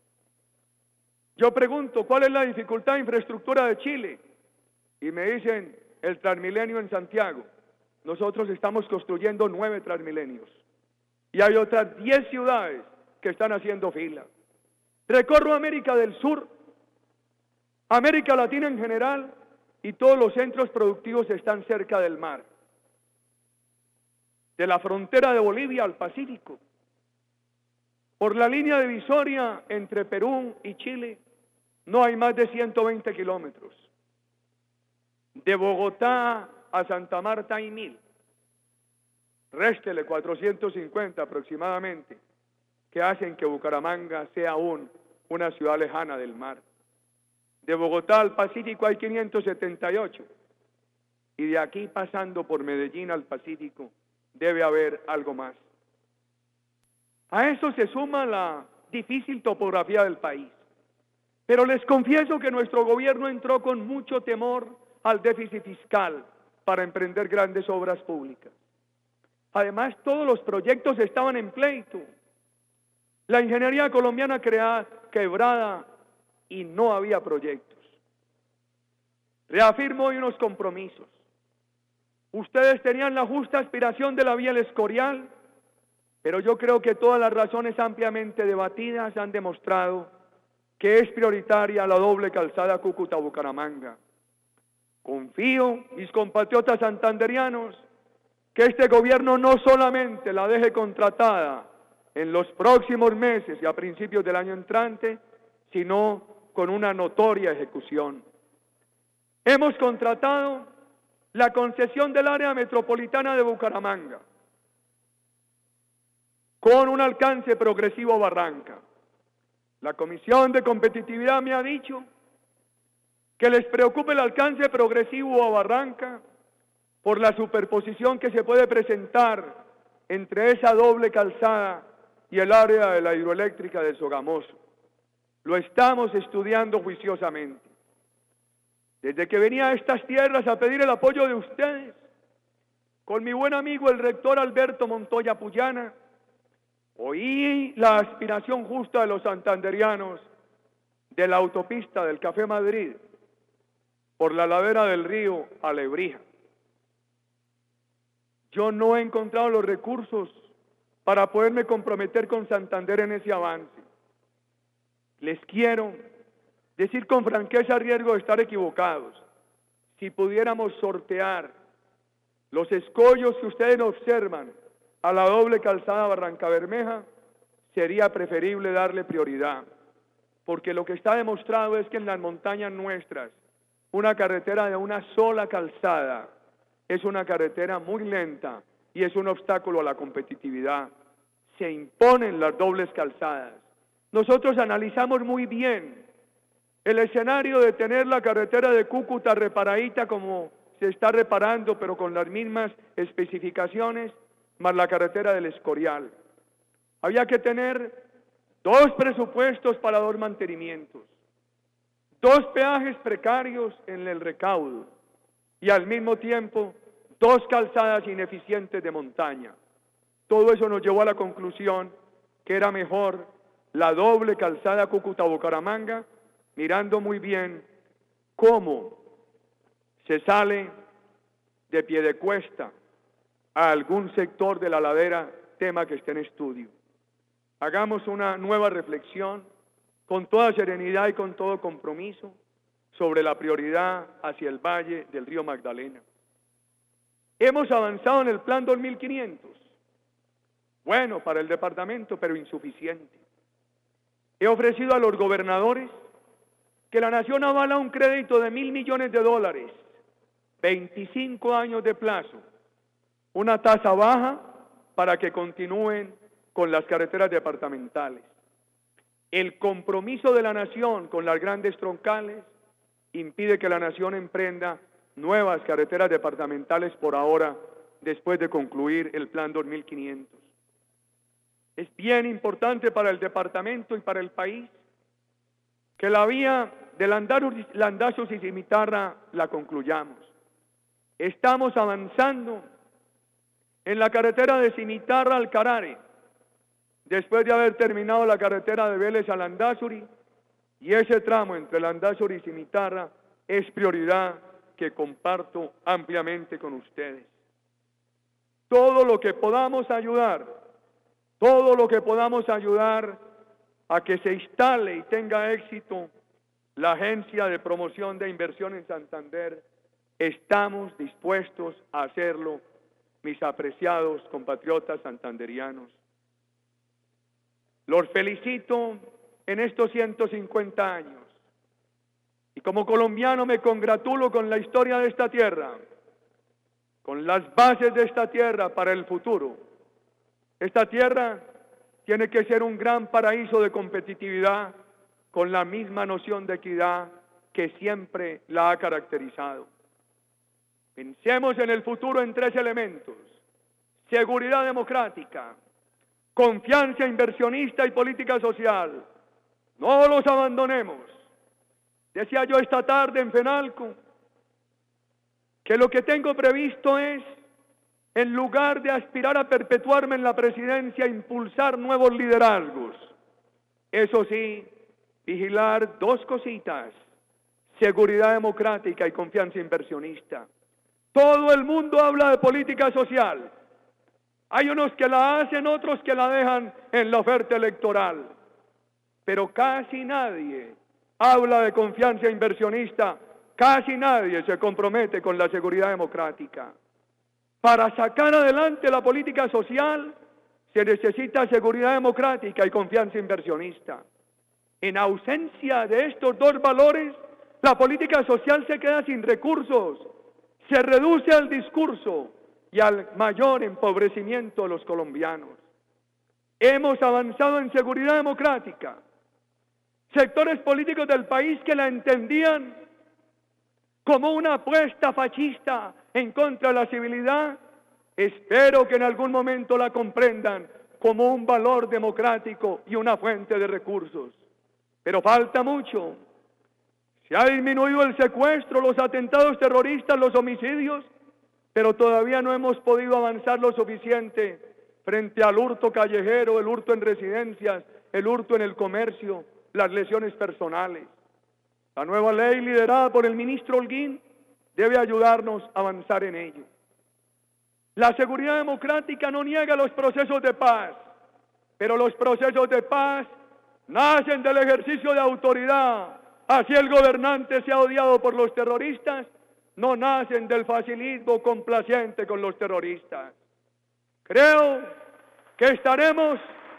Speaker 1: Yo pregunto, ¿cuál es la dificultad de infraestructura de Chile? Y me dicen, el Transmilenio en Santiago. Nosotros estamos construyendo nueve Transmilenios. Y hay otras diez ciudades que están haciendo fila. Recorro América del Sur, América Latina en general, y todos los centros productivos están cerca del mar. De la frontera de Bolivia al Pacífico. Por la línea divisoria entre Perú y Chile no hay más de ciento veinte kilómetros. De Bogotá a Santa Marta hay mil. Réstele cuatrocientos cincuenta aproximadamente, que hacen que Bucaramanga sea aún una ciudad lejana del mar. De Bogotá al Pacífico hay quinientos setenta y ocho. Y de aquí pasando por Medellín al Pacífico debe haber algo más. A eso se suma la difícil topografía del país. Pero les confieso que nuestro gobierno entró con mucho temor al déficit fiscal para emprender grandes obras públicas. Además, todos los proyectos estaban en pleito. La ingeniería colombiana creada, quebrada, y no había proyectos. Reafirmo hoy unos compromisos. Ustedes tenían la justa aspiración de la vía El Escorial, pero yo creo que todas las razones ampliamente debatidas han demostrado que es prioritaria la doble calzada Cúcuta-Bucaramanga. Confío, mis compatriotas santanderianos, que este gobierno no solamente la deje contratada en los próximos meses y a principios del año entrante, sino con una notoria ejecución. Hemos contratado la concesión del área metropolitana de Bucaramanga, con un alcance progresivo a Barranca. La Comisión de Competitividad me ha dicho que les preocupa el alcance progresivo a Barranca por la superposición que se puede presentar entre esa doble calzada y el área de la hidroeléctrica de Sogamoso. Lo estamos estudiando juiciosamente. Desde que venía a estas tierras a pedir el apoyo de ustedes, con mi buen amigo el rector Alberto Montoya Puyana, oí la aspiración justa de los santanderianos de la autopista del Café Madrid por la ladera del río a Lebrija. Yo no he encontrado los recursos para poderme comprometer con Santander en ese avance. Les quiero decir con franqueza, a riesgo de estar equivocados, si pudiéramos sortear los escollos que ustedes observan a la doble calzada Barranca Bermeja, sería preferible darle prioridad, porque lo que está demostrado es que en las montañas nuestras, una carretera de una sola calzada es una carretera muy lenta y es un obstáculo a la competitividad. Se imponen las dobles calzadas. Nosotros analizamos muy bien el escenario de tener la carretera de Cúcuta reparadita como se está reparando, pero con las mismas especificaciones, más la carretera del Escorial. Había que tener dos presupuestos para dos mantenimientos, dos peajes precarios en el recaudo y al mismo tiempo dos calzadas ineficientes de montaña. Todo eso nos llevó a la conclusión que era mejor la doble calzada Cúcuta-Bucaramanga, mirando muy bien cómo se sale de Piedecuesta a algún sector de la ladera, tema que está en estudio. Hagamos una nueva reflexión con toda serenidad y con todo compromiso sobre la prioridad hacia el valle del río Magdalena. Hemos avanzado en el plan dos mil quinientos, bueno para el departamento, pero insuficiente. He ofrecido a los gobernadores que la nación avala un crédito de mil millones de dólares, veinticinco años de plazo, una tasa baja para que continúen con las carreteras departamentales. El compromiso de la nación con las grandes troncales impide que la nación emprenda nuevas carreteras departamentales por ahora, después de concluir el plan dos mil quinientos. Es bien importante para el departamento y para el país que la vía de Landazuri y Cimitarra la concluyamos. Estamos avanzando en la carretera de Cimitarra al Carare, después de haber terminado la carretera de Vélez a Landazuri, y ese tramo entre Landazuri y Cimitarra es prioridad que comparto ampliamente con ustedes. Todo lo que podamos ayudar, todo lo que podamos ayudar a que se instale y tenga éxito la Agencia de Promoción de Inversión en Santander, estamos dispuestos a hacerlo, mis apreciados compatriotas santanderianos. Los felicito en estos ciento cincuenta años y como colombiano me congratulo con la historia de esta tierra, con las bases de esta tierra para el futuro. Esta tierra tiene que ser un gran paraíso de competitividad con la misma noción de equidad que siempre la ha caracterizado. Pensemos en el futuro en tres elementos: seguridad democrática, confianza inversionista y política social. No los abandonemos. Decía yo esta tarde en Fenalco que lo que tengo previsto es, en lugar de aspirar a perpetuarme en la presidencia, impulsar nuevos liderazgos. Eso sí, vigilar dos cositas: seguridad democrática y confianza inversionista. Todo el mundo habla de política social. Hay unos que la hacen, otros que la dejan en la oferta electoral. Pero casi nadie habla de confianza inversionista, casi nadie se compromete con la seguridad democrática. Para sacar adelante la política social se necesita seguridad democrática y confianza inversionista. En ausencia de estos dos valores, la política social se queda sin recursos, se reduce al discurso y al mayor empobrecimiento de los colombianos. Hemos avanzado en seguridad democrática. Sectores políticos del país que la entendían como una apuesta fascista en contra de la civilidad, espero que en algún momento la comprendan como un valor democrático y una fuente de recursos. Pero falta mucho. Se ha disminuido el secuestro, los atentados terroristas, los homicidios, pero todavía no hemos podido avanzar lo suficiente frente al hurto callejero, el hurto en residencias, el hurto en el comercio, las lesiones personales. La nueva ley liderada por el ministro Holguín debe ayudarnos a avanzar en ello. La seguridad democrática no niega los procesos de paz, pero los procesos de paz nacen del ejercicio de autoridad. Así el gobernante sea odiado por los terroristas, no nacen del facilismo complaciente con los terroristas. Creo que estaremos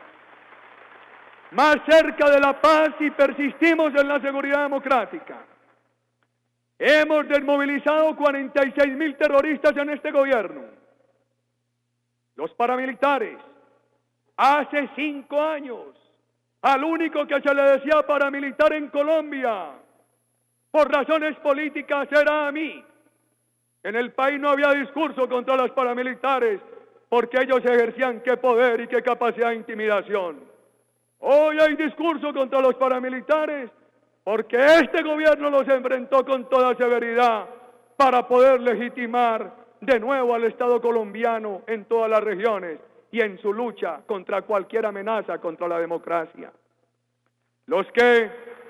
Speaker 1: más cerca de la paz si persistimos en la seguridad democrática. Hemos desmovilizado cuarenta y seis mil terroristas en este gobierno. Los paramilitares, hace cinco años, al único que se le decía paramilitar en Colombia, por razones políticas, era a mí. En el país no había discurso contra los paramilitares, porque ellos ejercían qué poder y qué capacidad de intimidación. Hoy hay discurso contra los paramilitares, porque este gobierno los enfrentó con toda severidad para poder legitimar de nuevo al Estado colombiano en todas las regiones y en su lucha contra cualquier amenaza contra la democracia. Los que,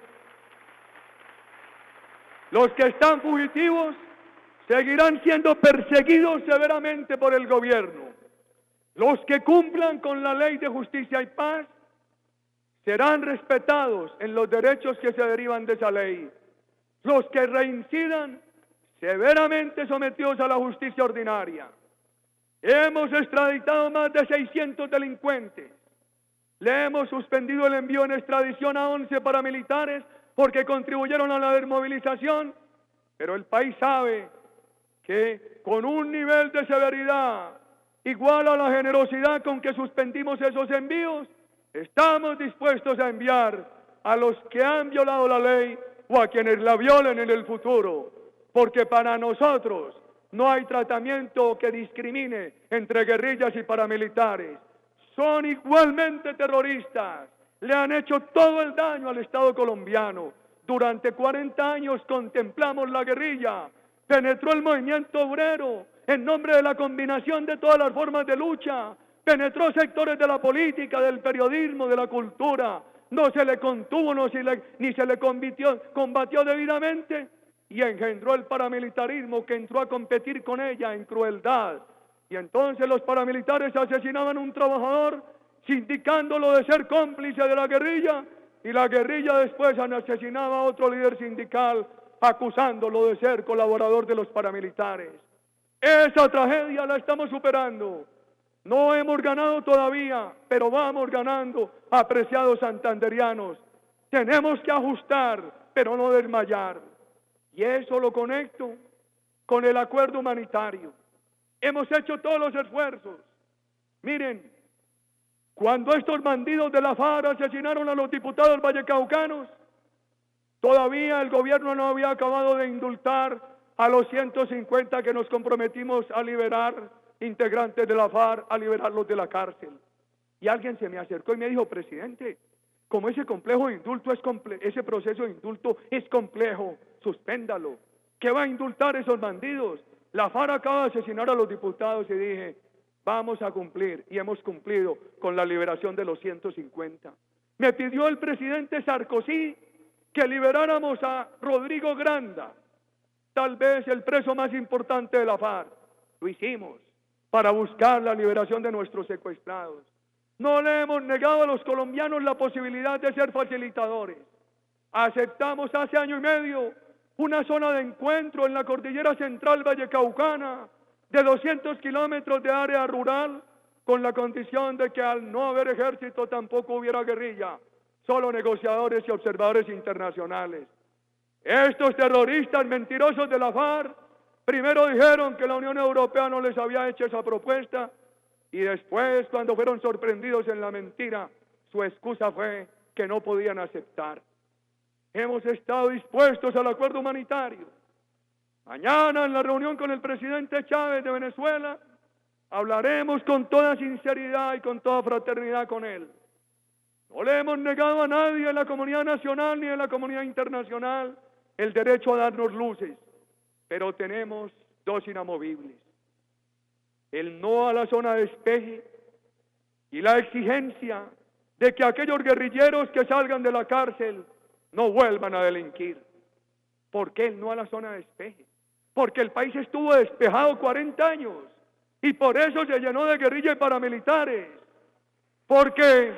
Speaker 1: los que están fugitivos seguirán siendo perseguidos severamente por el gobierno. Los que cumplan con la ley de justicia y paz serán respetados en los derechos que se derivan de esa ley. Los que reincidan, severamente sometidos a la justicia ordinaria. Hemos extraditado más de seiscientos delincuentes. Le hemos suspendido el envío en extradición a once paramilitares porque contribuyeron a la desmovilización, pero el país sabe que con un nivel de severidad igual a la generosidad con que suspendimos esos envíos, estamos dispuestos a enviar a los que han violado la ley o a quienes la violen en el futuro, porque para nosotros no hay tratamiento que discrimine entre guerrillas y paramilitares. son igualmente terroristas. Le han hecho todo el daño al Estado colombiano. Durante cuarenta años contemplamos la guerrilla. Penetró el movimiento obrero en nombre de la combinación de todas las formas de lucha. Penetró sectores de la política, del periodismo, de la cultura. No se le contuvo, no se le, ni se le combatió, combatió debidamente. Y engendró el paramilitarismo que entró a competir con ella en crueldad. Y entonces los paramilitares asesinaban a un trabajador, sindicándolo de ser cómplice de la guerrilla, y la guerrilla después asesinaba a otro líder sindical, acusándolo de ser colaborador de los paramilitares. Esa tragedia la estamos superando. No hemos ganado todavía, pero vamos ganando, apreciados santanderianos. Tenemos que ajustar, pero no desmayar. Y eso lo conecto con el acuerdo humanitario. Hemos hecho todos los esfuerzos. Miren, cuando estos bandidos de la FARC asesinaron a los diputados vallecaucanos, todavía el gobierno no había acabado de indultar a los ciento cincuenta que nos comprometimos a liberar, integrantes de la FARC, a liberarlos de la cárcel. Y alguien se me acercó y me dijo: presidente, como ese complejo de indulto es comple ese proceso de indulto es complejo, suspéndalo. ¿Qué va a indultar esos bandidos? La FARC acaba de asesinar a los diputados. Y dije: vamos a cumplir, y hemos cumplido con la liberación de los ciento cincuenta. Me pidió el presidente Sarkozy que liberáramos a Rodrigo Granda, tal vez el preso más importante de la FARC. Lo hicimos para buscar la liberación de nuestros secuestrados. No le hemos negado a los colombianos la posibilidad de ser facilitadores. Aceptamos hace año y medio una zona de encuentro en la cordillera central vallecaucana de doscientos kilómetros de área rural, con la condición de que al no haber ejército tampoco hubiera guerrilla, solo negociadores y observadores internacionales. Estos terroristas mentirosos de la FARC primero dijeron que la Unión Europea no les había hecho esa propuesta, y después, cuando fueron sorprendidos en la mentira, su excusa fue que no podían aceptar. Hemos estado dispuestos al acuerdo humanitario. Mañana, en la reunión con el presidente Chávez de Venezuela, hablaremos con toda sinceridad y con toda fraternidad con él. No le hemos negado a nadie en la comunidad nacional ni en la comunidad internacional el derecho a darnos luces, pero tenemos dos inamovibles: el no a la zona de despeje y la exigencia de que aquellos guerrilleros que salgan de la cárcel no vuelvan a delinquir. ¿Por qué el no a la zona de despeje? Porque el país estuvo despejado cuarenta años y por eso se llenó de guerrillas y paramilitares. Porque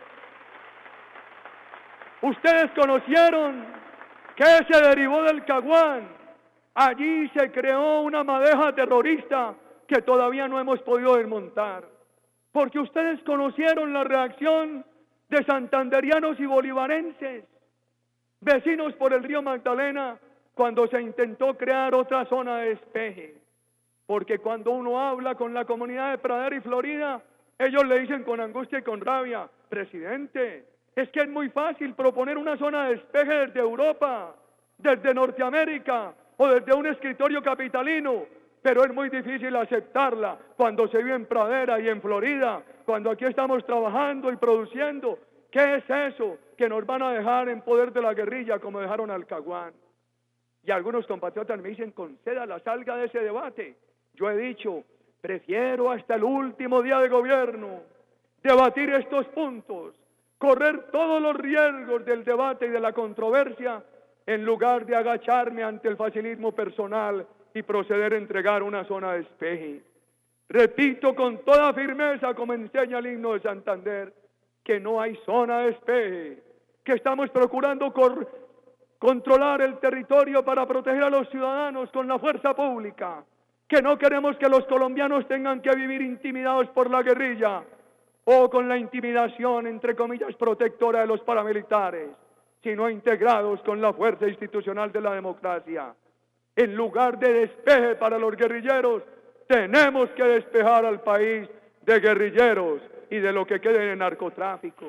Speaker 1: ustedes conocieron que se derivó del Caguán. Allí se creó una madeja terrorista que todavía no hemos podido desmontar. Porque ustedes conocieron la reacción de santanderianos y bolivarenses, vecinos por el río Magdalena, cuando se intentó crear otra zona de despeje. Porque cuando uno habla con la comunidad de Pradera y Florida, ellos le dicen con angustia y con rabia: presidente, es que es muy fácil proponer una zona de despeje desde Europa, desde Norteamérica o desde un escritorio capitalino, pero es muy difícil aceptarla cuando se vive en Pradera y en Florida, cuando aquí estamos trabajando y produciendo. ¿Qué es eso que nos van a dejar en poder de la guerrilla como dejaron al Caguán? Y algunos compatriotas me dicen: concédala, salga de ese debate. Yo he dicho: prefiero hasta el último día de gobierno debatir estos puntos, correr todos los riesgos del debate y de la controversia, en lugar de agacharme ante el facilismo personal y proceder a entregar una zona de despeje. Repito con toda firmeza, como enseña el himno de Santander, que no hay zona de despeje, que estamos procurando cor controlar el territorio para proteger a los ciudadanos con la fuerza pública, que no queremos que los colombianos tengan que vivir intimidados por la guerrilla o con la intimidación, entre comillas, protectora de los paramilitares, sino integrados con la fuerza institucional de la democracia. En lugar de despeje para los guerrilleros, tenemos que despejar al país de guerrilleros y de lo que quede en el narcotráfico.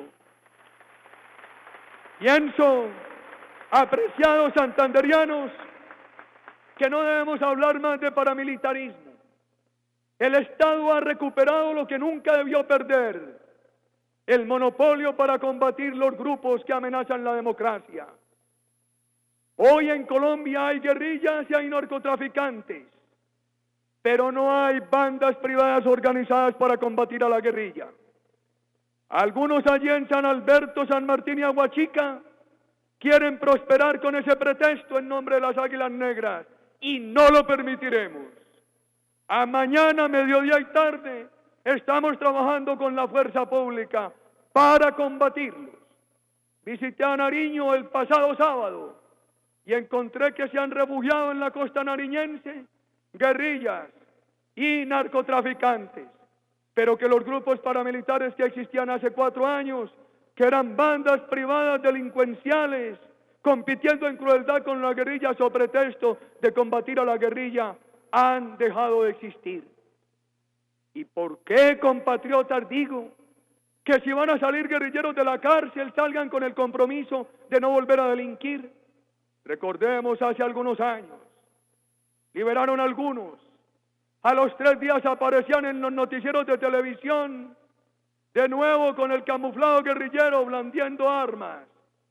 Speaker 1: Pienso, apreciados santanderianos, que no debemos hablar más de paramilitarismo. El Estado ha recuperado lo que nunca debió perder: el monopolio para combatir los grupos que amenazan la democracia. Hoy en Colombia hay guerrillas y hay narcotraficantes, pero no hay bandas privadas organizadas para combatir a la guerrilla. Algunos allí en San Alberto, San Martín y Aguachica quieren prosperar con ese pretexto en nombre de las Águilas Negras y no lo permitiremos. A mañana, mediodía y tarde estamos trabajando con la fuerza pública para combatirlos. Visité a Nariño el pasado sábado y encontré que se han refugiado en la costa nariñense guerrillas y narcotraficantes, pero que los grupos paramilitares que existían hace cuatro años, que eran bandas privadas delincuenciales, compitiendo en crueldad con la guerrilla sobre pretexto de combatir a la guerrilla, han dejado de existir. ¿Y por qué, compatriotas, digo que si van a salir guerrilleros de la cárcel, salgan con el compromiso de no volver a delinquir? Recordemos hace algunos años, liberaron a algunos, a los tres días aparecían en los noticieros de televisión, de nuevo con el camuflado guerrillero blandiendo armas,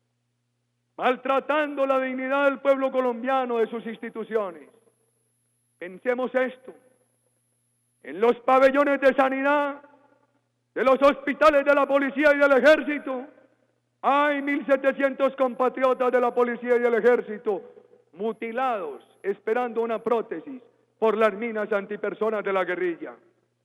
Speaker 1: maltratando la dignidad del pueblo colombiano, de sus instituciones. Pensemos esto, en los pabellones de sanidad, de los hospitales de la policía y del ejército, hay mil setecientos compatriotas de la policía y del ejército mutilados, esperando una prótesis por las minas antipersonas de la guerrilla.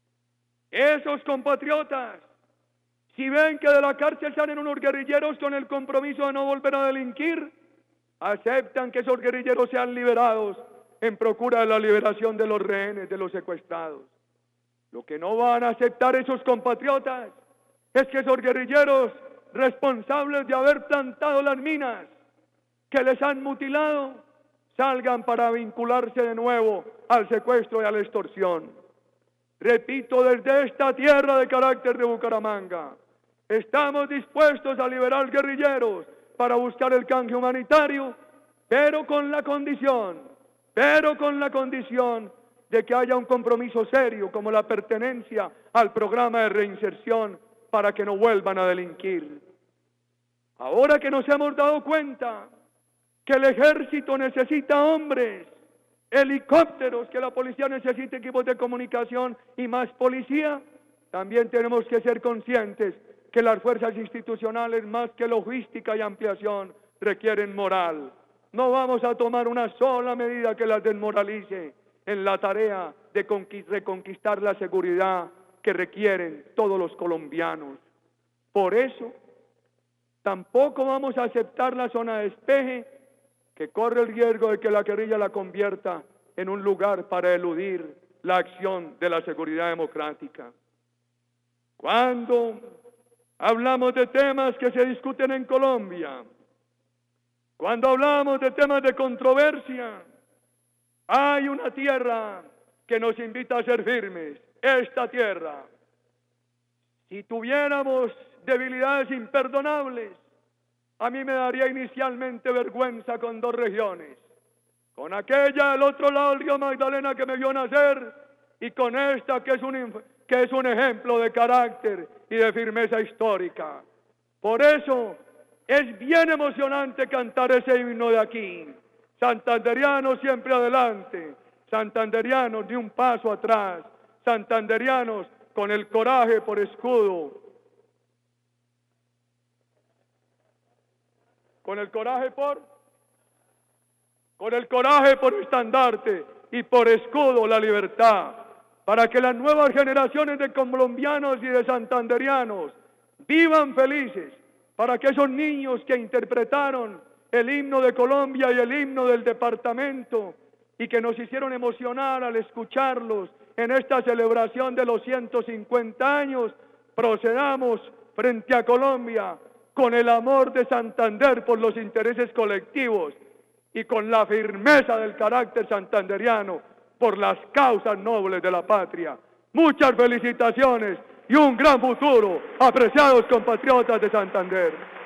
Speaker 1: Esos compatriotas, si ven que de la cárcel salen unos guerrilleros con el compromiso de no volver a delinquir, aceptan que esos guerrilleros sean liberados en procura de la liberación de los rehenes, de los secuestrados. Lo que no van a aceptar esos compatriotas es que esos guerrilleros responsables de haber plantado las minas que les han mutilado, salgan para vincularse de nuevo al secuestro y a la extorsión. Repito, desde esta tierra de carácter de Bucaramanga, estamos dispuestos a liberar guerrilleros para buscar el canje humanitario, pero con la condición, pero con la condición de que haya un compromiso serio como la pertenencia al programa de reinserción para que no vuelvan a delinquir. Ahora que nos hemos dado cuenta que el ejército necesita hombres, helicópteros, que la policía necesita equipos de comunicación y más policía, también tenemos que ser conscientes que las fuerzas institucionales, más que logística y ampliación, requieren moral. No vamos a tomar una sola medida que las desmoralice en la tarea de reconquistar la seguridad que requieren todos los colombianos. Por eso, tampoco vamos a aceptar la zona de despeje, que corre el riesgo de que la guerrilla la convierta en un lugar para eludir la acción de la seguridad democrática. Cuando hablamos de temas que se discuten en Colombia, cuando hablamos de temas de controversia, hay una tierra que nos invita a ser firmes. Esta tierra, si tuviéramos debilidades imperdonables, a mí me daría inicialmente vergüenza con dos regiones, con aquella del otro lado del río Magdalena que me vio nacer y con esta que es un, que es un ejemplo de carácter y de firmeza histórica. Por eso es bien emocionante cantar ese himno de aquí. Santanderianos siempre adelante, santanderianos ni un paso atrás, santanderianos con el coraje por escudo, con el coraje por, con el coraje por estandarte y por escudo la libertad, para que las nuevas generaciones de colombianos y de santanderianos vivan felices, para que esos niños que interpretaron el himno de Colombia y el himno del departamento y que nos hicieron emocionar al escucharlos en esta celebración de los ciento cincuenta años, procedamos frente a Colombia con el amor de Santander por los intereses colectivos y con la firmeza del carácter santanderiano por las causas nobles de la patria. Muchas felicitaciones y un gran futuro, apreciados compatriotas de Santander.